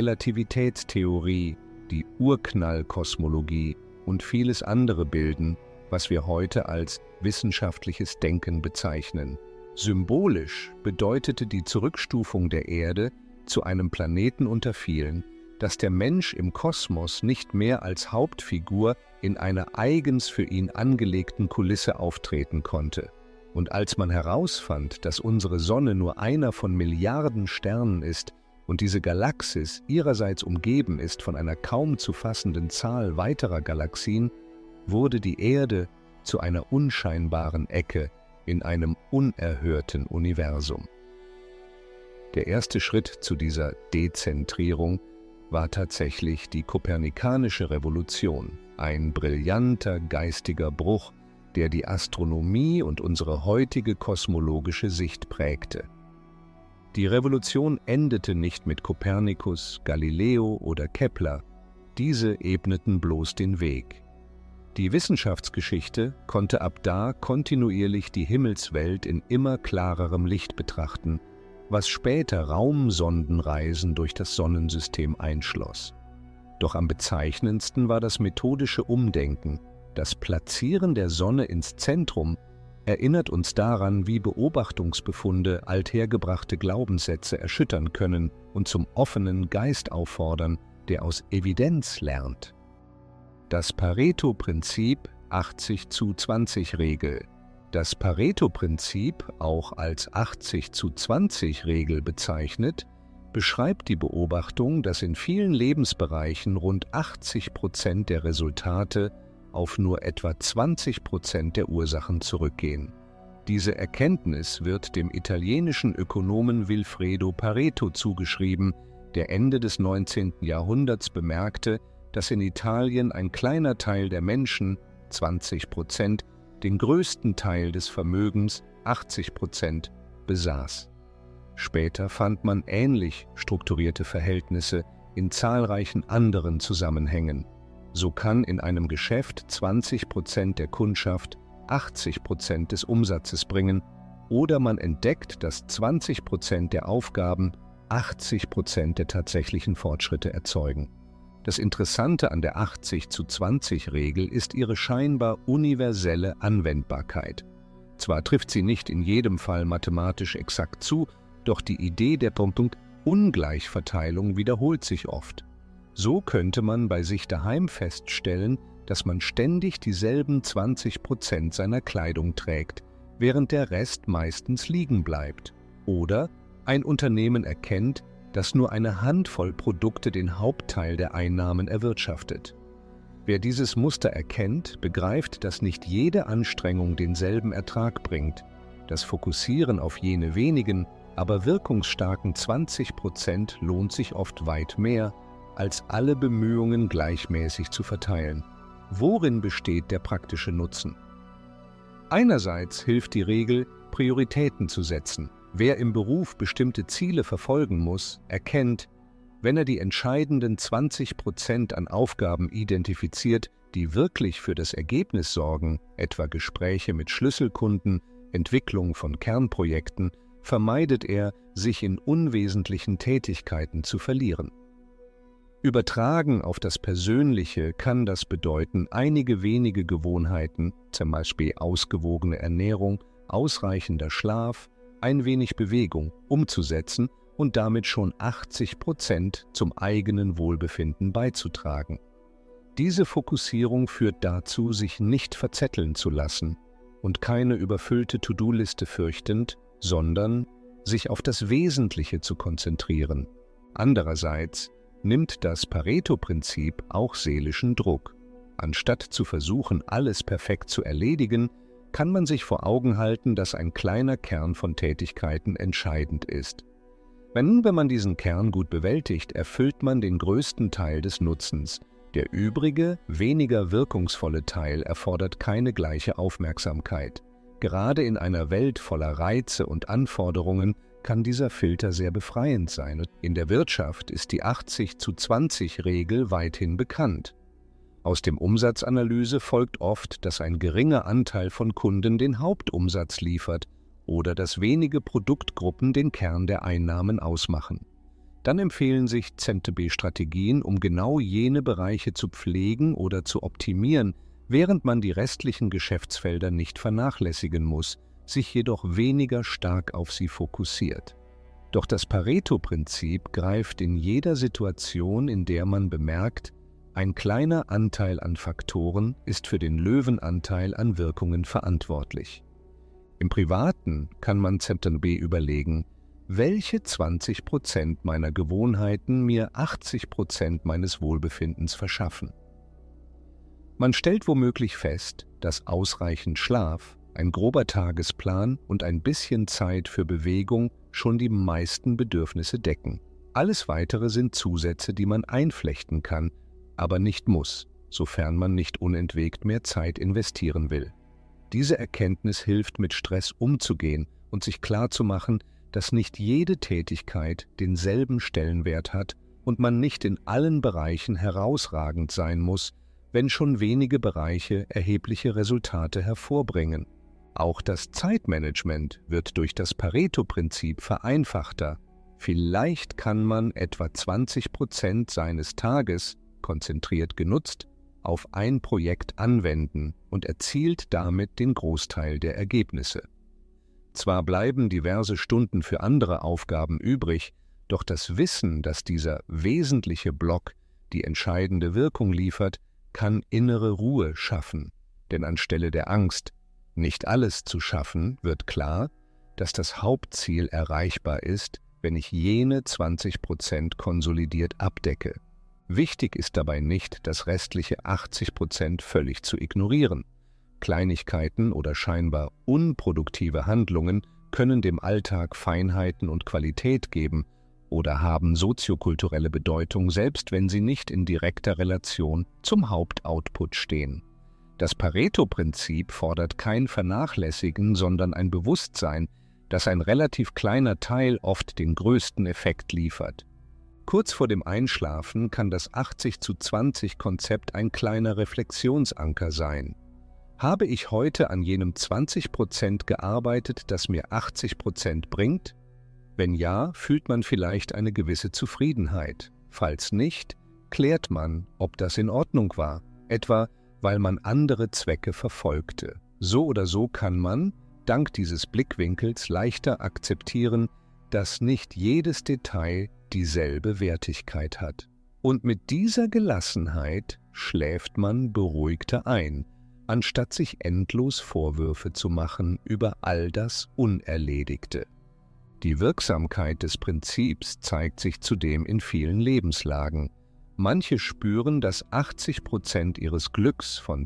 Relativitätstheorie, die Urknallkosmologie und vieles andere bilden, was wir heute als wissenschaftliches Denken bezeichnen. Symbolisch bedeutete die Zurückstufung der Erde zu einem Planeten unter vielen, dass der Mensch im Kosmos nicht mehr als Hauptfigur in einer eigens für ihn angelegten Kulisse auftreten konnte. Und als man herausfand, dass unsere Sonne nur einer von Milliarden Sternen ist und diese Galaxis ihrerseits umgeben ist von einer kaum zu fassenden Zahl weiterer Galaxien, wurde die Erde zu einer unscheinbaren Ecke in einem unerhörten Universum. Der erste Schritt zu dieser Dezentrierung war tatsächlich die kopernikanische Revolution, ein brillanter geistiger Bruch, der die Astronomie und unsere heutige kosmologische Sicht prägte. Die Revolution endete nicht mit Kopernikus, Galileo oder Kepler, diese ebneten bloß den Weg. Die Wissenschaftsgeschichte konnte ab da kontinuierlich die Himmelswelt in immer klarerem Licht betrachten, was später Raumsondenreisen durch das Sonnensystem einschloss. Doch am bezeichnendsten war das methodische Umdenken. Das Platzieren der Sonne ins Zentrum erinnert uns daran, wie Beobachtungsbefunde althergebrachte Glaubenssätze erschüttern können und zum offenen Geist auffordern, der aus Evidenz lernt. Das Pareto-Prinzip 80-zu-20-Regel. Das Pareto-Prinzip, auch als 80-zu-20-Regel bezeichnet, beschreibt die Beobachtung, dass in vielen Lebensbereichen rund 80% der Resultate auf nur etwa 20% der Ursachen zurückgehen. Diese Erkenntnis wird dem italienischen Ökonomen Vilfredo Pareto zugeschrieben, der Ende des 19. Jahrhunderts bemerkte, dass in Italien ein kleiner Teil der Menschen, 20%, den größten Teil des Vermögens, 80%, besaß. Später fand man ähnlich strukturierte Verhältnisse in zahlreichen anderen Zusammenhängen. So kann in einem Geschäft 20% der Kundschaft 80% des Umsatzes bringen, oder man entdeckt, dass 20% der Aufgaben 80% der tatsächlichen Fortschritte erzeugen. Das Interessante an der 80-zu-20-Regel ist ihre scheinbar universelle Anwendbarkeit. Zwar trifft sie nicht in jedem Fall mathematisch exakt zu, doch die Idee der Ungleichverteilung wiederholt sich oft. So könnte man bei sich daheim feststellen, dass man ständig dieselben 20% seiner Kleidung trägt, während der Rest meistens liegen bleibt. Oder ein Unternehmen erkennt, dass nur eine Handvoll Produkte den Hauptteil der Einnahmen erwirtschaftet. Wer dieses Muster erkennt, begreift, dass nicht jede Anstrengung denselben Ertrag bringt. Das Fokussieren auf jene wenigen, aber wirkungsstarken 20% lohnt sich oft weit mehr, als alle Bemühungen gleichmäßig zu verteilen. Worin besteht der praktische Nutzen? Einerseits hilft die Regel, Prioritäten zu setzen. Wer im Beruf bestimmte Ziele verfolgen muss, erkennt, wenn er die entscheidenden 20% an Aufgaben identifiziert, die wirklich für das Ergebnis sorgen, etwa Gespräche mit Schlüsselkunden, Entwicklung von Kernprojekten, vermeidet er, sich in unwesentlichen Tätigkeiten zu verlieren. Übertragen auf das Persönliche kann das bedeuten, einige wenige Gewohnheiten, zum Beispiel ausgewogene Ernährung, ausreichender Schlaf, ein wenig Bewegung, umzusetzen und damit schon 80% zum eigenen Wohlbefinden beizutragen. Diese Fokussierung führt dazu, sich nicht verzetteln zu lassen und keine überfüllte To-Do-Liste fürchtend, sondern sich auf das Wesentliche zu konzentrieren. Andererseits nimmt das Pareto-Prinzip auch seelischen Druck. Anstatt zu versuchen, alles perfekt zu erledigen, kann man sich vor Augen halten, dass ein kleiner Kern von Tätigkeiten entscheidend ist. Wenn man diesen Kern gut bewältigt, erfüllt man den größten Teil des Nutzens. Der übrige, weniger wirkungsvolle Teil erfordert keine gleiche Aufmerksamkeit. Gerade in einer Welt voller Reize und Anforderungen kann dieser Filter sehr befreiend sein. In der Wirtschaft ist die 80-zu-20-Regel weithin bekannt. Aus dem Umsatzanalyse folgt oft, dass ein geringer Anteil von Kunden den Hauptumsatz liefert oder dass wenige Produktgruppen den Kern der Einnahmen ausmachen. Dann empfehlen sich ZTB-Strategien, um genau jene Bereiche zu pflegen oder zu optimieren, während man die restlichen Geschäftsfelder nicht vernachlässigen muss, sich jedoch weniger stark auf sie fokussiert. Doch das Pareto-Prinzip greift in jeder Situation, in der man bemerkt, ein kleiner Anteil an Faktoren ist für den Löwenanteil an Wirkungen verantwortlich. Im Privaten kann man ZTB überlegen, welche 20% meiner Gewohnheiten mir 80% meines Wohlbefindens verschaffen. Man stellt womöglich fest, dass ausreichend Schlaf, ein grober Tagesplan und ein bisschen Zeit für Bewegung schon die meisten Bedürfnisse decken. Alles Weitere sind Zusätze, die man einflechten kann, aber nicht muss, sofern man nicht unentwegt mehr Zeit investieren will. Diese Erkenntnis hilft, mit Stress umzugehen und sich klarzumachen, dass nicht jede Tätigkeit denselben Stellenwert hat und man nicht in allen Bereichen herausragend sein muss, wenn schon wenige Bereiche erhebliche Resultate hervorbringen. Auch das Zeitmanagement wird durch das Pareto-Prinzip vereinfachter. Vielleicht kann man etwa 20% seines Tages, konzentriert genutzt, auf ein Projekt anwenden und erzielt damit den Großteil der Ergebnisse. Zwar bleiben diverse Stunden für andere Aufgaben übrig, doch das Wissen, dass dieser wesentliche Block die entscheidende Wirkung liefert, kann innere Ruhe schaffen. Denn anstelle der Angst, nicht alles zu schaffen, wird klar, dass das Hauptziel erreichbar ist, wenn ich jene 20% konsolidiert abdecke. Wichtig ist dabei nicht, das restliche 80% völlig zu ignorieren. Kleinigkeiten oder scheinbar unproduktive Handlungen können dem Alltag Feinheiten und Qualität geben oder haben soziokulturelle Bedeutung, selbst wenn sie nicht in direkter Relation zum Hauptoutput stehen. Das Pareto-Prinzip fordert kein Vernachlässigen, sondern ein Bewusstsein, dass ein relativ kleiner Teil oft den größten Effekt liefert. Kurz vor dem Einschlafen kann das 80-zu-20-Konzept ein kleiner Reflexionsanker sein. Habe ich heute an jenem 20% gearbeitet, das mir 80% bringt? Wenn ja, fühlt man vielleicht eine gewisse Zufriedenheit. Falls nicht, klärt man, ob das in Ordnung war, etwa weil man andere Zwecke verfolgte. So oder so kann man, dank dieses Blickwinkels, leichter akzeptieren, dass nicht jedes Detail dieselbe Wertigkeit hat. Und mit dieser Gelassenheit schläft man beruhigter ein, anstatt sich endlos Vorwürfe zu machen über all das Unerledigte. Die Wirksamkeit des Prinzips zeigt sich zudem in vielen Lebenslagen. Manche spüren, dass 80% ihres Glücks von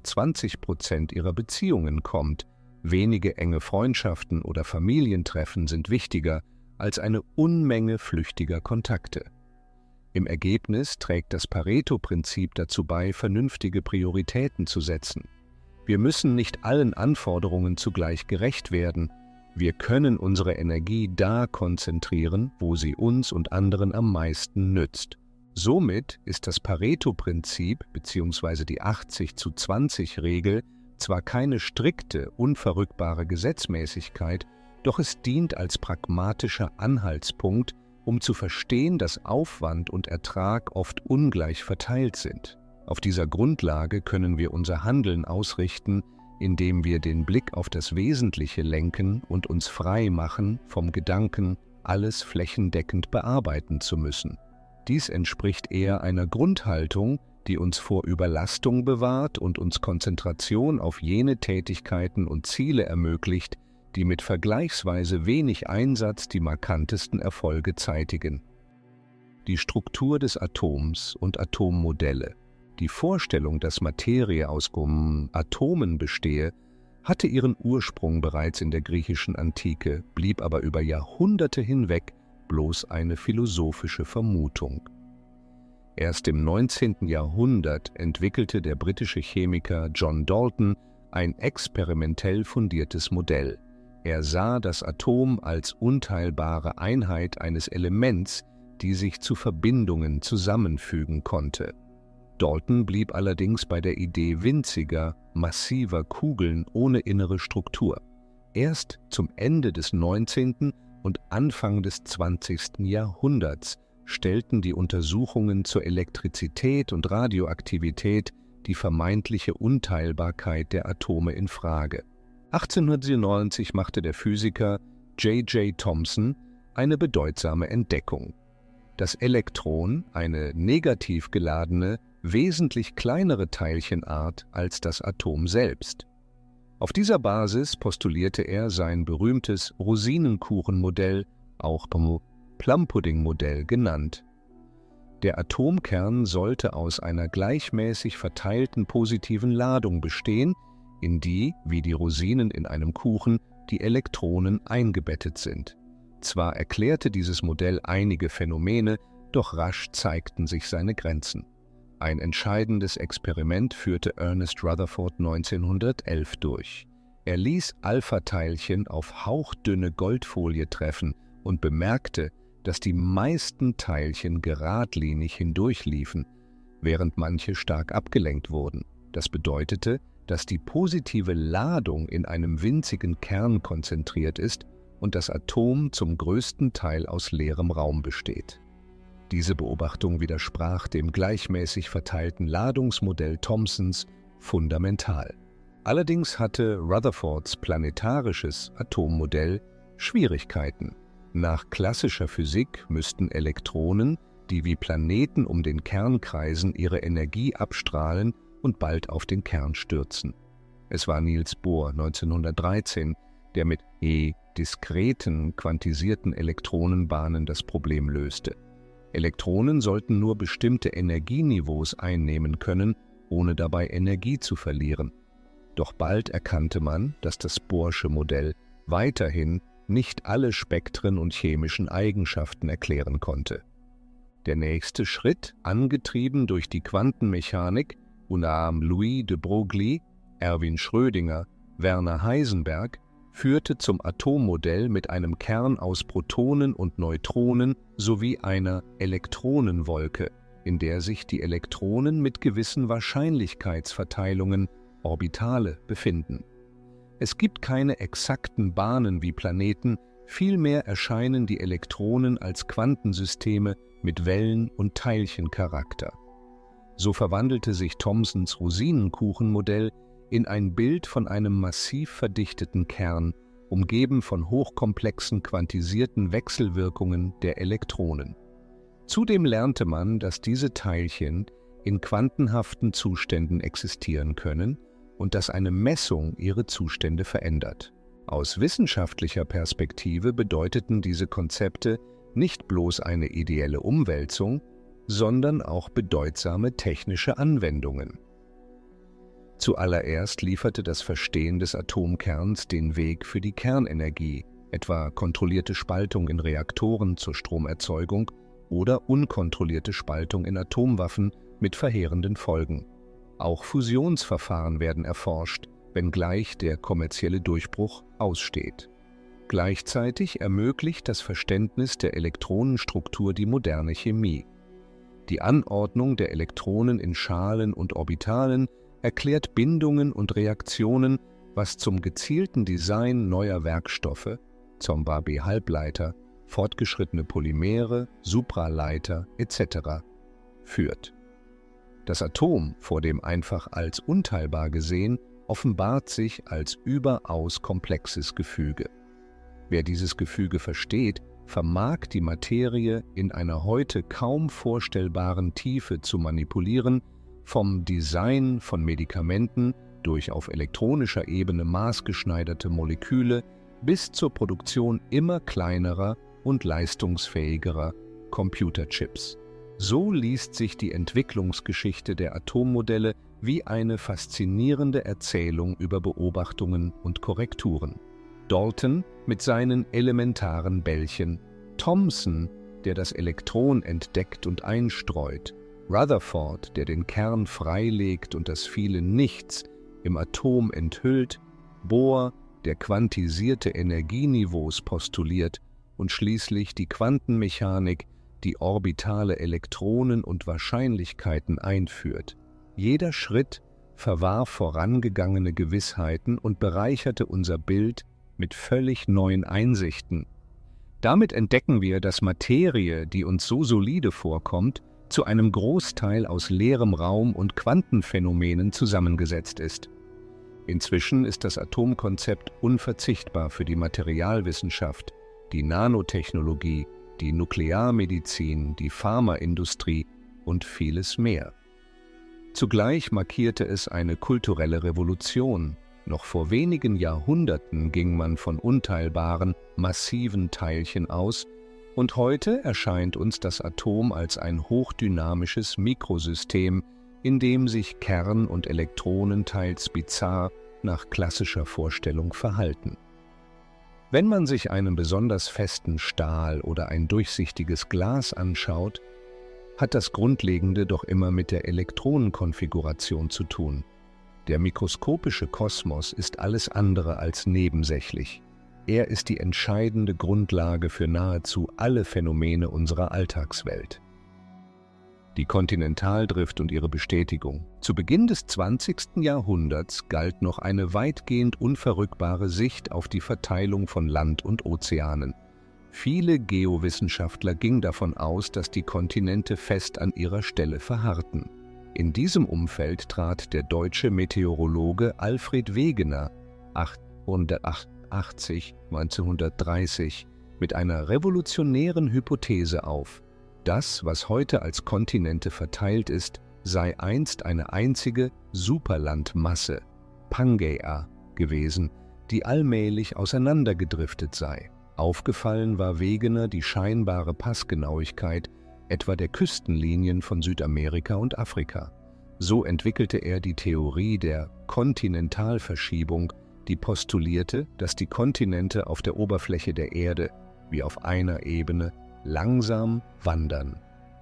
20% ihrer Beziehungen kommt. Wenige enge Freundschaften oder Familientreffen sind wichtiger als eine Unmenge flüchtiger Kontakte. Im Ergebnis trägt das Pareto-Prinzip dazu bei, vernünftige Prioritäten zu setzen. Wir müssen nicht allen Anforderungen zugleich gerecht werden. Wir können unsere Energie da konzentrieren, wo sie uns und anderen am meisten nützt. Somit ist das Pareto-Prinzip bzw. die 80-zu-20-Regel zwar keine strikte, unverrückbare Gesetzmäßigkeit, doch es dient als pragmatischer Anhaltspunkt, um zu verstehen, dass Aufwand und Ertrag oft ungleich verteilt sind. Auf dieser Grundlage können wir unser Handeln ausrichten, indem wir den Blick auf das Wesentliche lenken und uns frei machen vom Gedanken, alles flächendeckend bearbeiten zu müssen. Dies entspricht eher einer Grundhaltung, die uns vor Überlastung bewahrt und uns Konzentration auf jene Tätigkeiten und Ziele ermöglicht, die mit vergleichsweise wenig Einsatz die markantesten Erfolge zeitigen. Die Struktur des Atoms und Atommodelle. Die Vorstellung, dass Materie aus Atomen bestehe, hatte ihren Ursprung bereits in der griechischen Antike, blieb aber über Jahrhunderte hinweg bloß eine philosophische Vermutung. Erst im 19. Jahrhundert entwickelte der britische Chemiker John Dalton ein experimentell fundiertes Modell. Er sah das Atom als unteilbare Einheit eines Elements, die sich zu Verbindungen zusammenfügen konnte. Dalton blieb allerdings bei der Idee winziger, massiver Kugeln ohne innere Struktur. Erst zum Ende des 19. und Anfang des 20. Jahrhunderts stellten die Untersuchungen zur Elektrizität und Radioaktivität die vermeintliche Unteilbarkeit der Atome in Frage. 1897 machte der Physiker J.J. Thomson eine bedeutsame Entdeckung. Das Elektron, eine negativ geladene, wesentlich kleinere Teilchenart als das Atom selbst. Auf dieser Basis postulierte er sein berühmtes Rosinenkuchenmodell, auch Plum-Pudding-Modell genannt. Der Atomkern sollte aus einer gleichmäßig verteilten positiven Ladung bestehen, in die, wie die Rosinen in einem Kuchen, die Elektronen eingebettet sind. Zwar erklärte dieses Modell einige Phänomene, doch rasch zeigten sich seine Grenzen. Ein entscheidendes Experiment führte Ernest Rutherford 1911 durch. Er ließ Alpha-Teilchen auf hauchdünne Goldfolie treffen und bemerkte, dass die meisten Teilchen geradlinig hindurchliefen, während manche stark abgelenkt wurden. Das bedeutete, dass die positive Ladung in einem winzigen Kern konzentriert ist und das Atom zum größten Teil aus leerem Raum besteht. Diese Beobachtung widersprach dem gleichmäßig verteilten Ladungsmodell Thomsons fundamental. Allerdings hatte Rutherfords planetarisches Atommodell Schwierigkeiten. Nach klassischer Physik müssten Elektronen, die wie Planeten um den Kern kreisen, ihre Energie abstrahlen und bald auf den Kern stürzen. Es war Niels Bohr 1913, der mit diskreten, quantisierten Elektronenbahnen das Problem löste. Elektronen sollten nur bestimmte Energieniveaus einnehmen können, ohne dabei Energie zu verlieren. Doch bald erkannte man, dass das Bohrsche Modell weiterhin nicht alle Spektren und chemischen Eigenschaften erklären konnte. Der nächste Schritt, angetrieben durch die Quantenmechanik, unter Louis de Broglie, Erwin Schrödinger, Werner Heisenberg, führte zum Atommodell mit einem Kern aus Protonen und Neutronen sowie einer Elektronenwolke, in der sich die Elektronen mit gewissen Wahrscheinlichkeitsverteilungen, Orbitale, befinden. Es gibt keine exakten Bahnen wie Planeten, vielmehr erscheinen die Elektronen als Quantensysteme mit Wellen- und Teilchencharakter. So verwandelte sich Thomsons Rosinenkuchenmodell in ein Bild von einem massiv verdichteten Kern, umgeben von hochkomplexen quantisierten Wechselwirkungen der Elektronen. Zudem lernte man, dass diese Teilchen in quantenhaften Zuständen existieren können und dass eine Messung ihre Zustände verändert. Aus wissenschaftlicher Perspektive bedeuteten diese Konzepte nicht bloß eine ideelle Umwälzung, sondern auch bedeutsame technische Anwendungen. Zuallererst lieferte das Verstehen des Atomkerns den Weg für die Kernenergie, etwa kontrollierte Spaltung in Reaktoren zur Stromerzeugung oder unkontrollierte Spaltung in Atomwaffen mit verheerenden Folgen. Auch Fusionsverfahren werden erforscht, wenngleich der kommerzielle Durchbruch aussteht. Gleichzeitig ermöglicht das Verständnis der Elektronenstruktur die moderne Chemie. Die Anordnung der Elektronen in Schalen und Orbitalen erklärt Bindungen und Reaktionen, was zum gezielten Design neuer Werkstoffe, zum Beispiel Halbleiter, fortgeschrittene Polymere, Supraleiter etc. führt. Das Atom, vordem einfach als unteilbar gesehen, offenbart sich als überaus komplexes Gefüge. Wer dieses Gefüge versteht, vermag die Materie in einer heute kaum vorstellbaren Tiefe zu manipulieren, vom Design von Medikamenten durch auf elektronischer Ebene maßgeschneiderte Moleküle bis zur Produktion immer kleinerer und leistungsfähigerer Computerchips. So liest sich die Entwicklungsgeschichte der Atommodelle wie eine faszinierende Erzählung über Beobachtungen und Korrekturen. Dalton mit seinen elementaren Bällchen, Thomson, der das Elektron entdeckt und einstreut, Rutherford, der den Kern freilegt und das viele Nichts im Atom enthüllt, Bohr, der quantisierte Energieniveaus postuliert und schließlich die Quantenmechanik, die orbitale Elektronen und Wahrscheinlichkeiten einführt. Jeder Schritt verwarf vorangegangene Gewissheiten und bereicherte unser Bild mit völlig neuen Einsichten. Damit entdecken wir, dass Materie, die uns so solide vorkommt, zu einem Großteil aus leerem Raum und Quantenphänomenen zusammengesetzt ist. Inzwischen ist das Atomkonzept unverzichtbar für die Materialwissenschaft, die Nanotechnologie, die Nuklearmedizin, die Pharmaindustrie und vieles mehr. Zugleich markierte es eine kulturelle Revolution. Noch vor wenigen Jahrhunderten ging man von unteilbaren, massiven Teilchen aus, und heute erscheint uns das Atom als ein hochdynamisches Mikrosystem, in dem sich Kern und Elektronen teils bizarr nach klassischer Vorstellung verhalten. Wenn man sich einen besonders festen Stahl oder ein durchsichtiges Glas anschaut, hat das Grundlegende doch immer mit der Elektronenkonfiguration zu tun. Der mikroskopische Kosmos ist alles andere als nebensächlich. Er ist die entscheidende Grundlage für nahezu alle Phänomene unserer Alltagswelt. Die Kontinentaldrift und ihre Bestätigung. Zu Beginn des 20. Jahrhunderts galt noch eine weitgehend unverrückbare Sicht auf die Verteilung von Land und Ozeanen. Viele Geowissenschaftler gingen davon aus, dass die Kontinente fest an ihrer Stelle verharrten. In diesem Umfeld trat der deutsche Meteorologe Alfred Wegener 1930 mit einer revolutionären Hypothese auf. Das, was heute als Kontinente verteilt ist, sei einst eine einzige Superlandmasse, Pangaea, gewesen, die allmählich auseinandergedriftet sei. Aufgefallen war Wegener die scheinbare Passgenauigkeit etwa der Küstenlinien von Südamerika und Afrika. So entwickelte er die Theorie der Kontinentalverschiebung, die postulierte, dass die Kontinente auf der Oberfläche der Erde, wie auf einer Ebene, langsam wandern.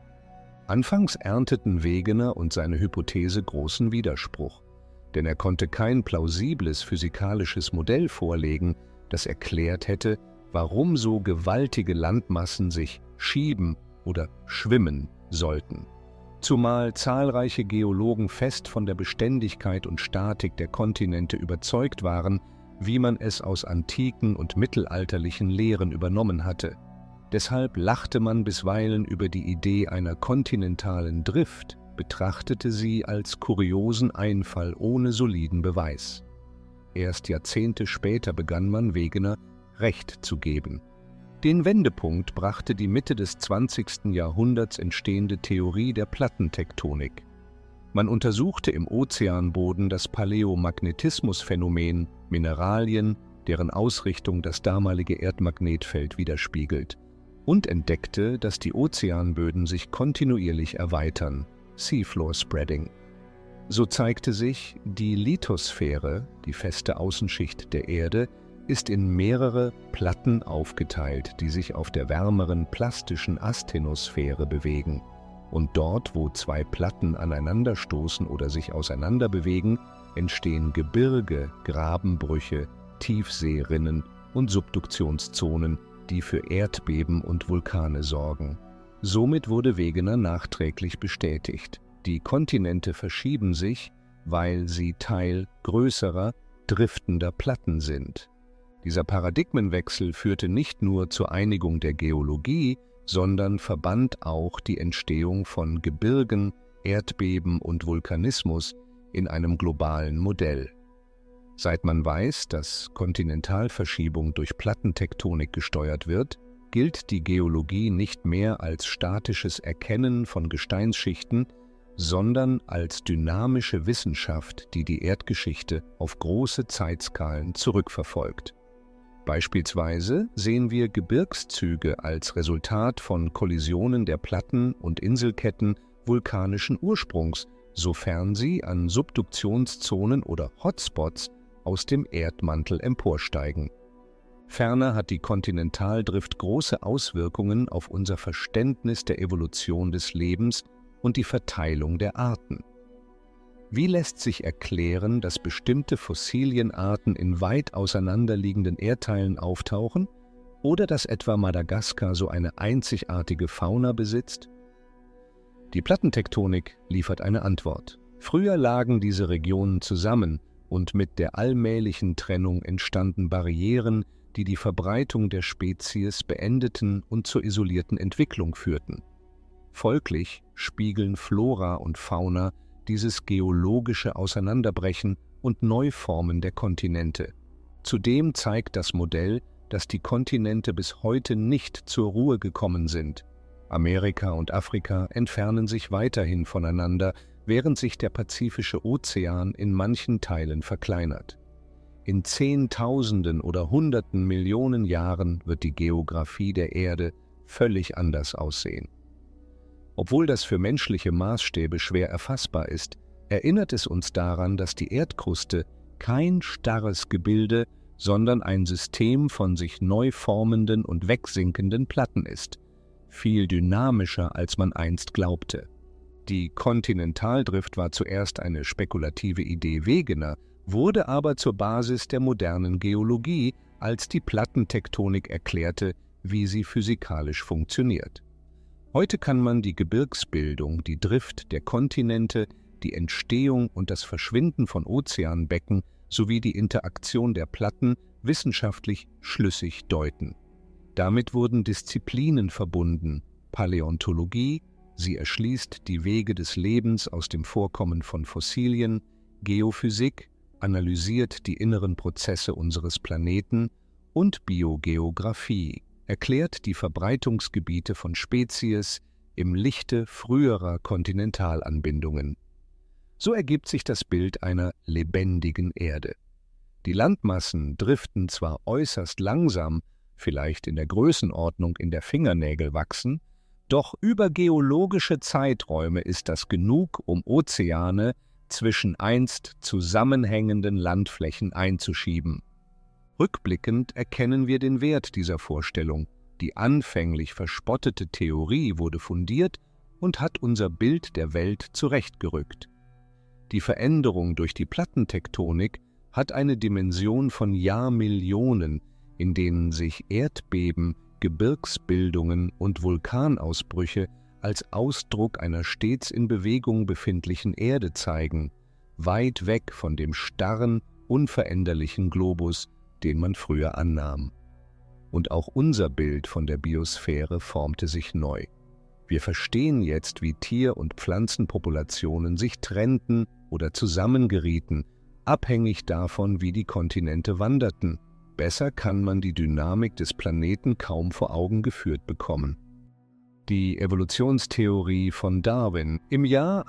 Anfangs ernteten Wegener und seine Hypothese großen Widerspruch, denn er konnte kein plausibles physikalisches Modell vorlegen, das erklärt hätte, warum so gewaltige Landmassen sich schieben oder schwimmen sollten. Zumal zahlreiche Geologen fest von der Beständigkeit und Statik der Kontinente überzeugt waren, wie man es aus antiken und mittelalterlichen Lehren übernommen hatte. Deshalb lachte man bisweilen über die Idee einer kontinentalen Drift, betrachtete sie als kuriosen Einfall ohne soliden Beweis. Erst Jahrzehnte später begann man Wegener Recht zu geben. Den Wendepunkt brachte die Mitte des 20. Jahrhunderts entstehende Theorie der Plattentektonik. Man untersuchte im Ozeanboden das Paläomagnetismusphänomen, Mineralien, deren Ausrichtung das damalige Erdmagnetfeld widerspiegelt, und entdeckte, dass die Ozeanböden sich kontinuierlich erweitern, Seafloor Spreading. So zeigte sich, die Lithosphäre, die feste Außenschicht der Erde, ist in mehrere Platten aufgeteilt, die sich auf der wärmeren plastischen Asthenosphäre bewegen. Und dort, wo zwei Platten aneinanderstoßen oder sich auseinanderbewegen, entstehen Gebirge, Grabenbrüche, Tiefseerinnen und Subduktionszonen, die für Erdbeben und Vulkane sorgen. Somit wurde Wegener nachträglich bestätigt. Die Kontinente verschieben sich, weil sie Teil größerer, driftender Platten sind. Dieser Paradigmenwechsel führte nicht nur zur Einigung der Geologie, sondern verband auch die Entstehung von Gebirgen, Erdbeben und Vulkanismus in einem globalen Modell. Seit man weiß, dass Kontinentalverschiebung durch Plattentektonik gesteuert wird, gilt die Geologie nicht mehr als statisches Erkennen von Gesteinsschichten, sondern als dynamische Wissenschaft, die die Erdgeschichte auf große Zeitskalen zurückverfolgt. Beispielsweise sehen wir Gebirgszüge als Resultat von Kollisionen der Platten und Inselketten vulkanischen Ursprungs, sofern sie an Subduktionszonen oder Hotspots aus dem Erdmantel emporsteigen. Ferner hat die Kontinentaldrift große Auswirkungen auf unser Verständnis der Evolution des Lebens und die Verteilung der Arten. Wie lässt sich erklären, dass bestimmte Fossilienarten in weit auseinanderliegenden Erdteilen auftauchen oder dass etwa Madagaskar so eine einzigartige Fauna besitzt? Die Plattentektonik liefert eine Antwort. Früher lagen diese Regionen zusammen und mit der allmählichen Trennung entstanden Barrieren, die die Verbreitung der Spezies beendeten und zur isolierten Entwicklung führten. Folglich spiegeln Flora und Fauna dieses geologische Auseinanderbrechen und Neuformen der Kontinente. Zudem zeigt das Modell, dass die Kontinente bis heute nicht zur Ruhe gekommen sind. Amerika und Afrika entfernen sich weiterhin voneinander, während sich der Pazifische Ozean in manchen Teilen verkleinert. In Zehntausenden oder Hunderten Millionen Jahren wird die Geografie der Erde völlig anders aussehen. Obwohl das für menschliche Maßstäbe schwer erfassbar ist, erinnert es uns daran, dass die Erdkruste kein starres Gebilde, sondern ein System von sich neu formenden und wegsinkenden Platten ist, viel dynamischer, als man einst glaubte. Die Kontinentaldrift war zuerst eine spekulative Idee Wegener, wurde aber zur Basis der modernen Geologie, als die Plattentektonik erklärte, wie sie physikalisch funktioniert. Heute kann man die Gebirgsbildung, die Drift der Kontinente, die Entstehung und das Verschwinden von Ozeanbecken sowie die Interaktion der Platten wissenschaftlich schlüssig deuten. Damit wurden Disziplinen verbunden: Paläontologie, sie erschließt die Wege des Lebens aus dem Vorkommen von Fossilien; Geophysik, analysiert die inneren Prozesse unseres Planeten; und Biogeographie, erklärt die Verbreitungsgebiete von Spezies im Lichte früherer Kontinentalanbindungen. So ergibt sich das Bild einer lebendigen Erde. Die Landmassen driften zwar äußerst langsam, vielleicht in der Größenordnung in der Fingernägel wachsen, doch über geologische Zeiträume ist das genug, um Ozeane zwischen einst zusammenhängenden Landflächen einzuschieben. Rückblickend erkennen wir den Wert dieser Vorstellung. Die anfänglich verspottete Theorie wurde fundiert und hat unser Bild der Welt zurechtgerückt. Die Veränderung durch die Plattentektonik hat eine Dimension von Jahrmillionen, in denen sich Erdbeben, Gebirgsbildungen und Vulkanausbrüche als Ausdruck einer stets in Bewegung befindlichen Erde zeigen, weit weg von dem starren, unveränderlichen Globus, den man früher annahm. Und auch unser Bild von der Biosphäre formte sich neu. Wir verstehen jetzt, wie Tier- und Pflanzenpopulationen sich trennten oder zusammengerieten, abhängig davon, wie die Kontinente wanderten. Besser kann man die Dynamik des Planeten kaum vor Augen geführt bekommen. Die Evolutionstheorie von Darwin. Im Jahr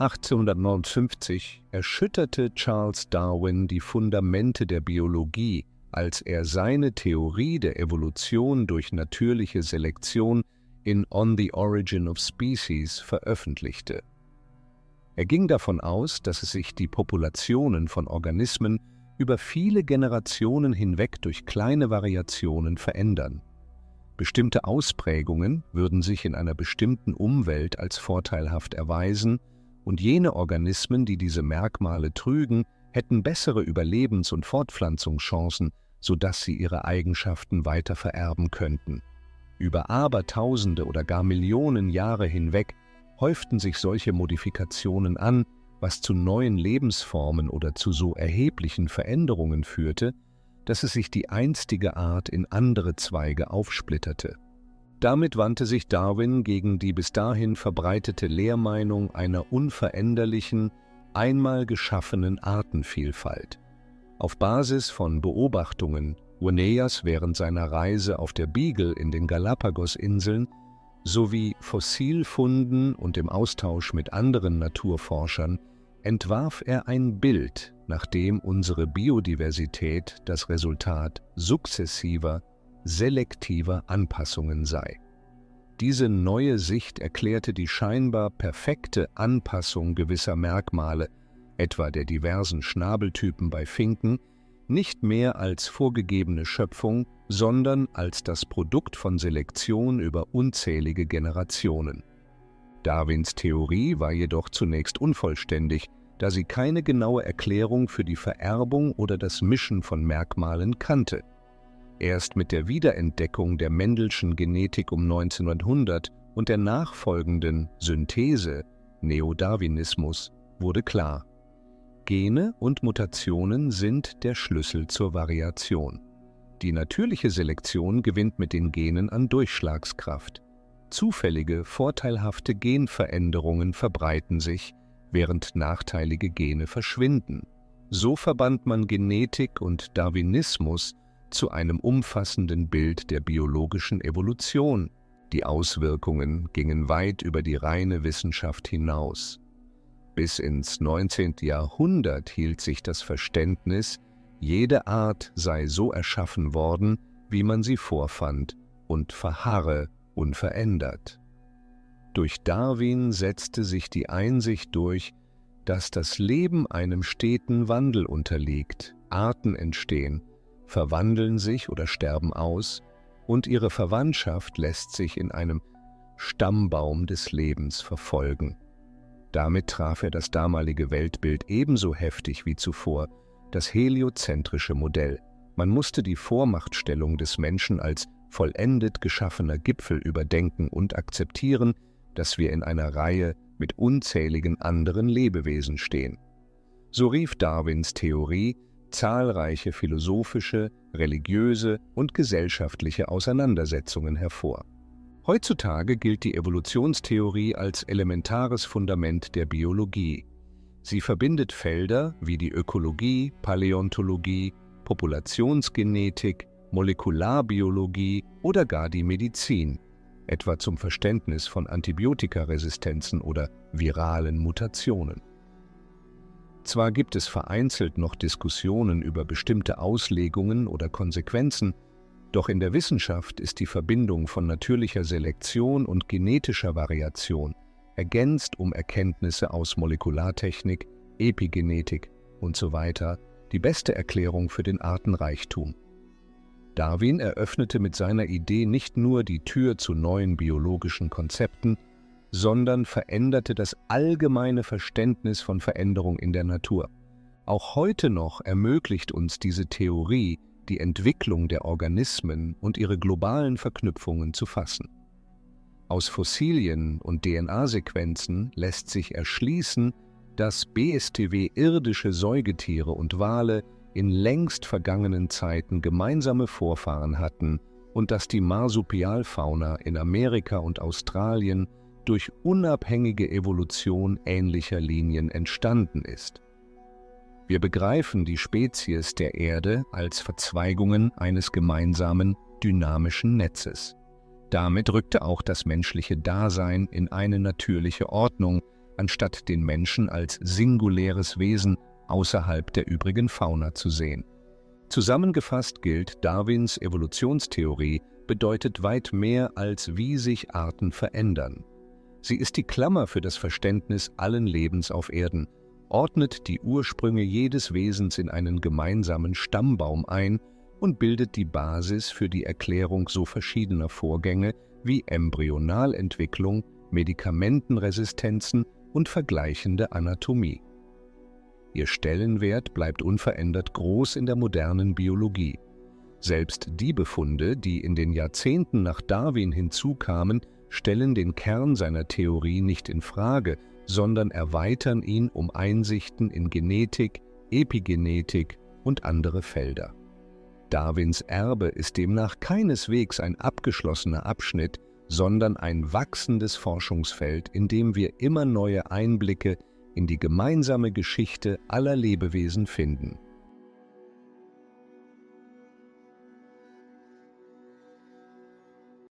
1859 erschütterte Charles Darwin die Fundamente der Biologie, als er seine Theorie der Evolution durch natürliche Selektion in On the Origin of Species veröffentlichte. Er ging davon aus, dass sich die Populationen von Organismen über viele Generationen hinweg durch kleine Variationen verändern. Bestimmte Ausprägungen würden sich in einer bestimmten Umwelt als vorteilhaft erweisen, und jene Organismen, die diese Merkmale trügen, hätten bessere Überlebens- und Fortpflanzungschancen, sodass sie ihre Eigenschaften weiter vererben könnten. Über Abertausende oder gar Millionen Jahre hinweg häuften sich solche Modifikationen an, was zu neuen Lebensformen oder zu so erheblichen Veränderungen führte, dass es sich die einstige Art in andere Zweige aufsplitterte. Damit wandte sich Darwin gegen die bis dahin verbreitete Lehrmeinung einer unveränderlichen, einmal geschaffenen Artenvielfalt. Auf Basis von Beobachtungen Linnaeus während seiner Reise auf der Beagle in den Galapagosinseln sowie Fossilfunden und im Austausch mit anderen Naturforschern entwarf er ein Bild, nach dem unsere Biodiversität das Resultat sukzessiver, selektiver Anpassungen sei. Diese neue Sicht erklärte die scheinbar perfekte Anpassung gewisser Merkmale, etwa der diversen Schnabeltypen bei Finken, nicht mehr als vorgegebene Schöpfung, sondern als das Produkt von Selektion über unzählige Generationen. Darwins Theorie war jedoch zunächst unvollständig, da sie keine genaue Erklärung für die Vererbung oder das Mischen von Merkmalen kannte. Erst mit der Wiederentdeckung der Mendelschen Genetik um 1900 und der nachfolgenden Synthese, Neodarwinismus, wurde klar: Gene und Mutationen sind der Schlüssel zur Variation. Die natürliche Selektion gewinnt mit den Genen an Durchschlagskraft. Zufällige, vorteilhafte Genveränderungen verbreiten sich, während nachteilige Gene verschwinden. So verband man Genetik und Darwinismus zu einem umfassenden Bild der biologischen Evolution. Die Auswirkungen gingen weit über die reine Wissenschaft hinaus. Bis ins 19. Jahrhundert hielt sich das Verständnis, jede Art sei so erschaffen worden, wie man sie vorfand, und verharre unverändert. Durch Darwin setzte sich die Einsicht durch, dass das Leben einem steten Wandel unterliegt, Arten entstehen, verwandeln sich oder sterben aus, und ihre Verwandtschaft lässt sich in einem Stammbaum des Lebens verfolgen. Damit traf er das damalige Weltbild ebenso heftig wie zuvor, das heliozentrische Modell. Man musste die Vormachtstellung des Menschen als vollendet geschaffener Gipfel überdenken und akzeptieren, dass wir in einer Reihe mit unzähligen anderen Lebewesen stehen. So rief Darwins Theorie zahlreiche philosophische, religiöse und gesellschaftliche Auseinandersetzungen hervor. Heutzutage gilt die Evolutionstheorie als elementares Fundament der Biologie. Sie verbindet Felder wie die Ökologie, Paläontologie, Populationsgenetik, Molekularbiologie oder gar die Medizin, etwa zum Verständnis von Antibiotikaresistenzen oder viralen Mutationen. Zwar gibt es vereinzelt noch Diskussionen über bestimmte Auslegungen oder Konsequenzen, doch in der Wissenschaft ist die Verbindung von natürlicher Selektion und genetischer Variation, ergänzt um Erkenntnisse aus Molekulartechnik, Epigenetik usw., die beste Erklärung für den Artenreichtum. Darwin eröffnete mit seiner Idee nicht nur die Tür zu neuen biologischen Konzepten, sondern veränderte das allgemeine Verständnis von Veränderung in der Natur. Auch heute noch ermöglicht uns diese Theorie, die Entwicklung der Organismen und ihre globalen Verknüpfungen zu fassen. Aus Fossilien und DNA-Sequenzen lässt sich erschließen, dass BSTW irdische Säugetiere und Wale in längst vergangenen Zeiten gemeinsame Vorfahren hatten und dass die Marsupialfauna in Amerika und Australien durch unabhängige Evolution ähnlicher Linien entstanden ist. Wir begreifen die Spezies der Erde als Verzweigungen eines gemeinsamen, dynamischen Netzes. Damit rückte auch das menschliche Dasein in eine natürliche Ordnung, anstatt den Menschen als singuläres Wesen außerhalb der übrigen Fauna zu sehen. Zusammengefasst gilt, Darwins Evolutionstheorie bedeutet weit mehr als wie sich Arten verändern. Sie ist die Klammer für das Verständnis allen Lebens auf Erden, ordnet die Ursprünge jedes Wesens in einen gemeinsamen Stammbaum ein und bildet die Basis für die Erklärung so verschiedener Vorgänge wie Embryonalentwicklung, Medikamentenresistenzen und vergleichende Anatomie. Ihr Stellenwert bleibt unverändert groß in der modernen Biologie. Selbst die Befunde, die in den Jahrzehnten nach Darwin hinzukamen, stellen den Kern seiner Theorie nicht in Frage, sondern erweitern ihn um Einsichten in Genetik, Epigenetik und andere Felder. Darwins Erbe ist demnach keineswegs ein abgeschlossener Abschnitt, sondern ein wachsendes Forschungsfeld, in dem wir immer neue Einblicke in die gemeinsame Geschichte aller Lebewesen finden.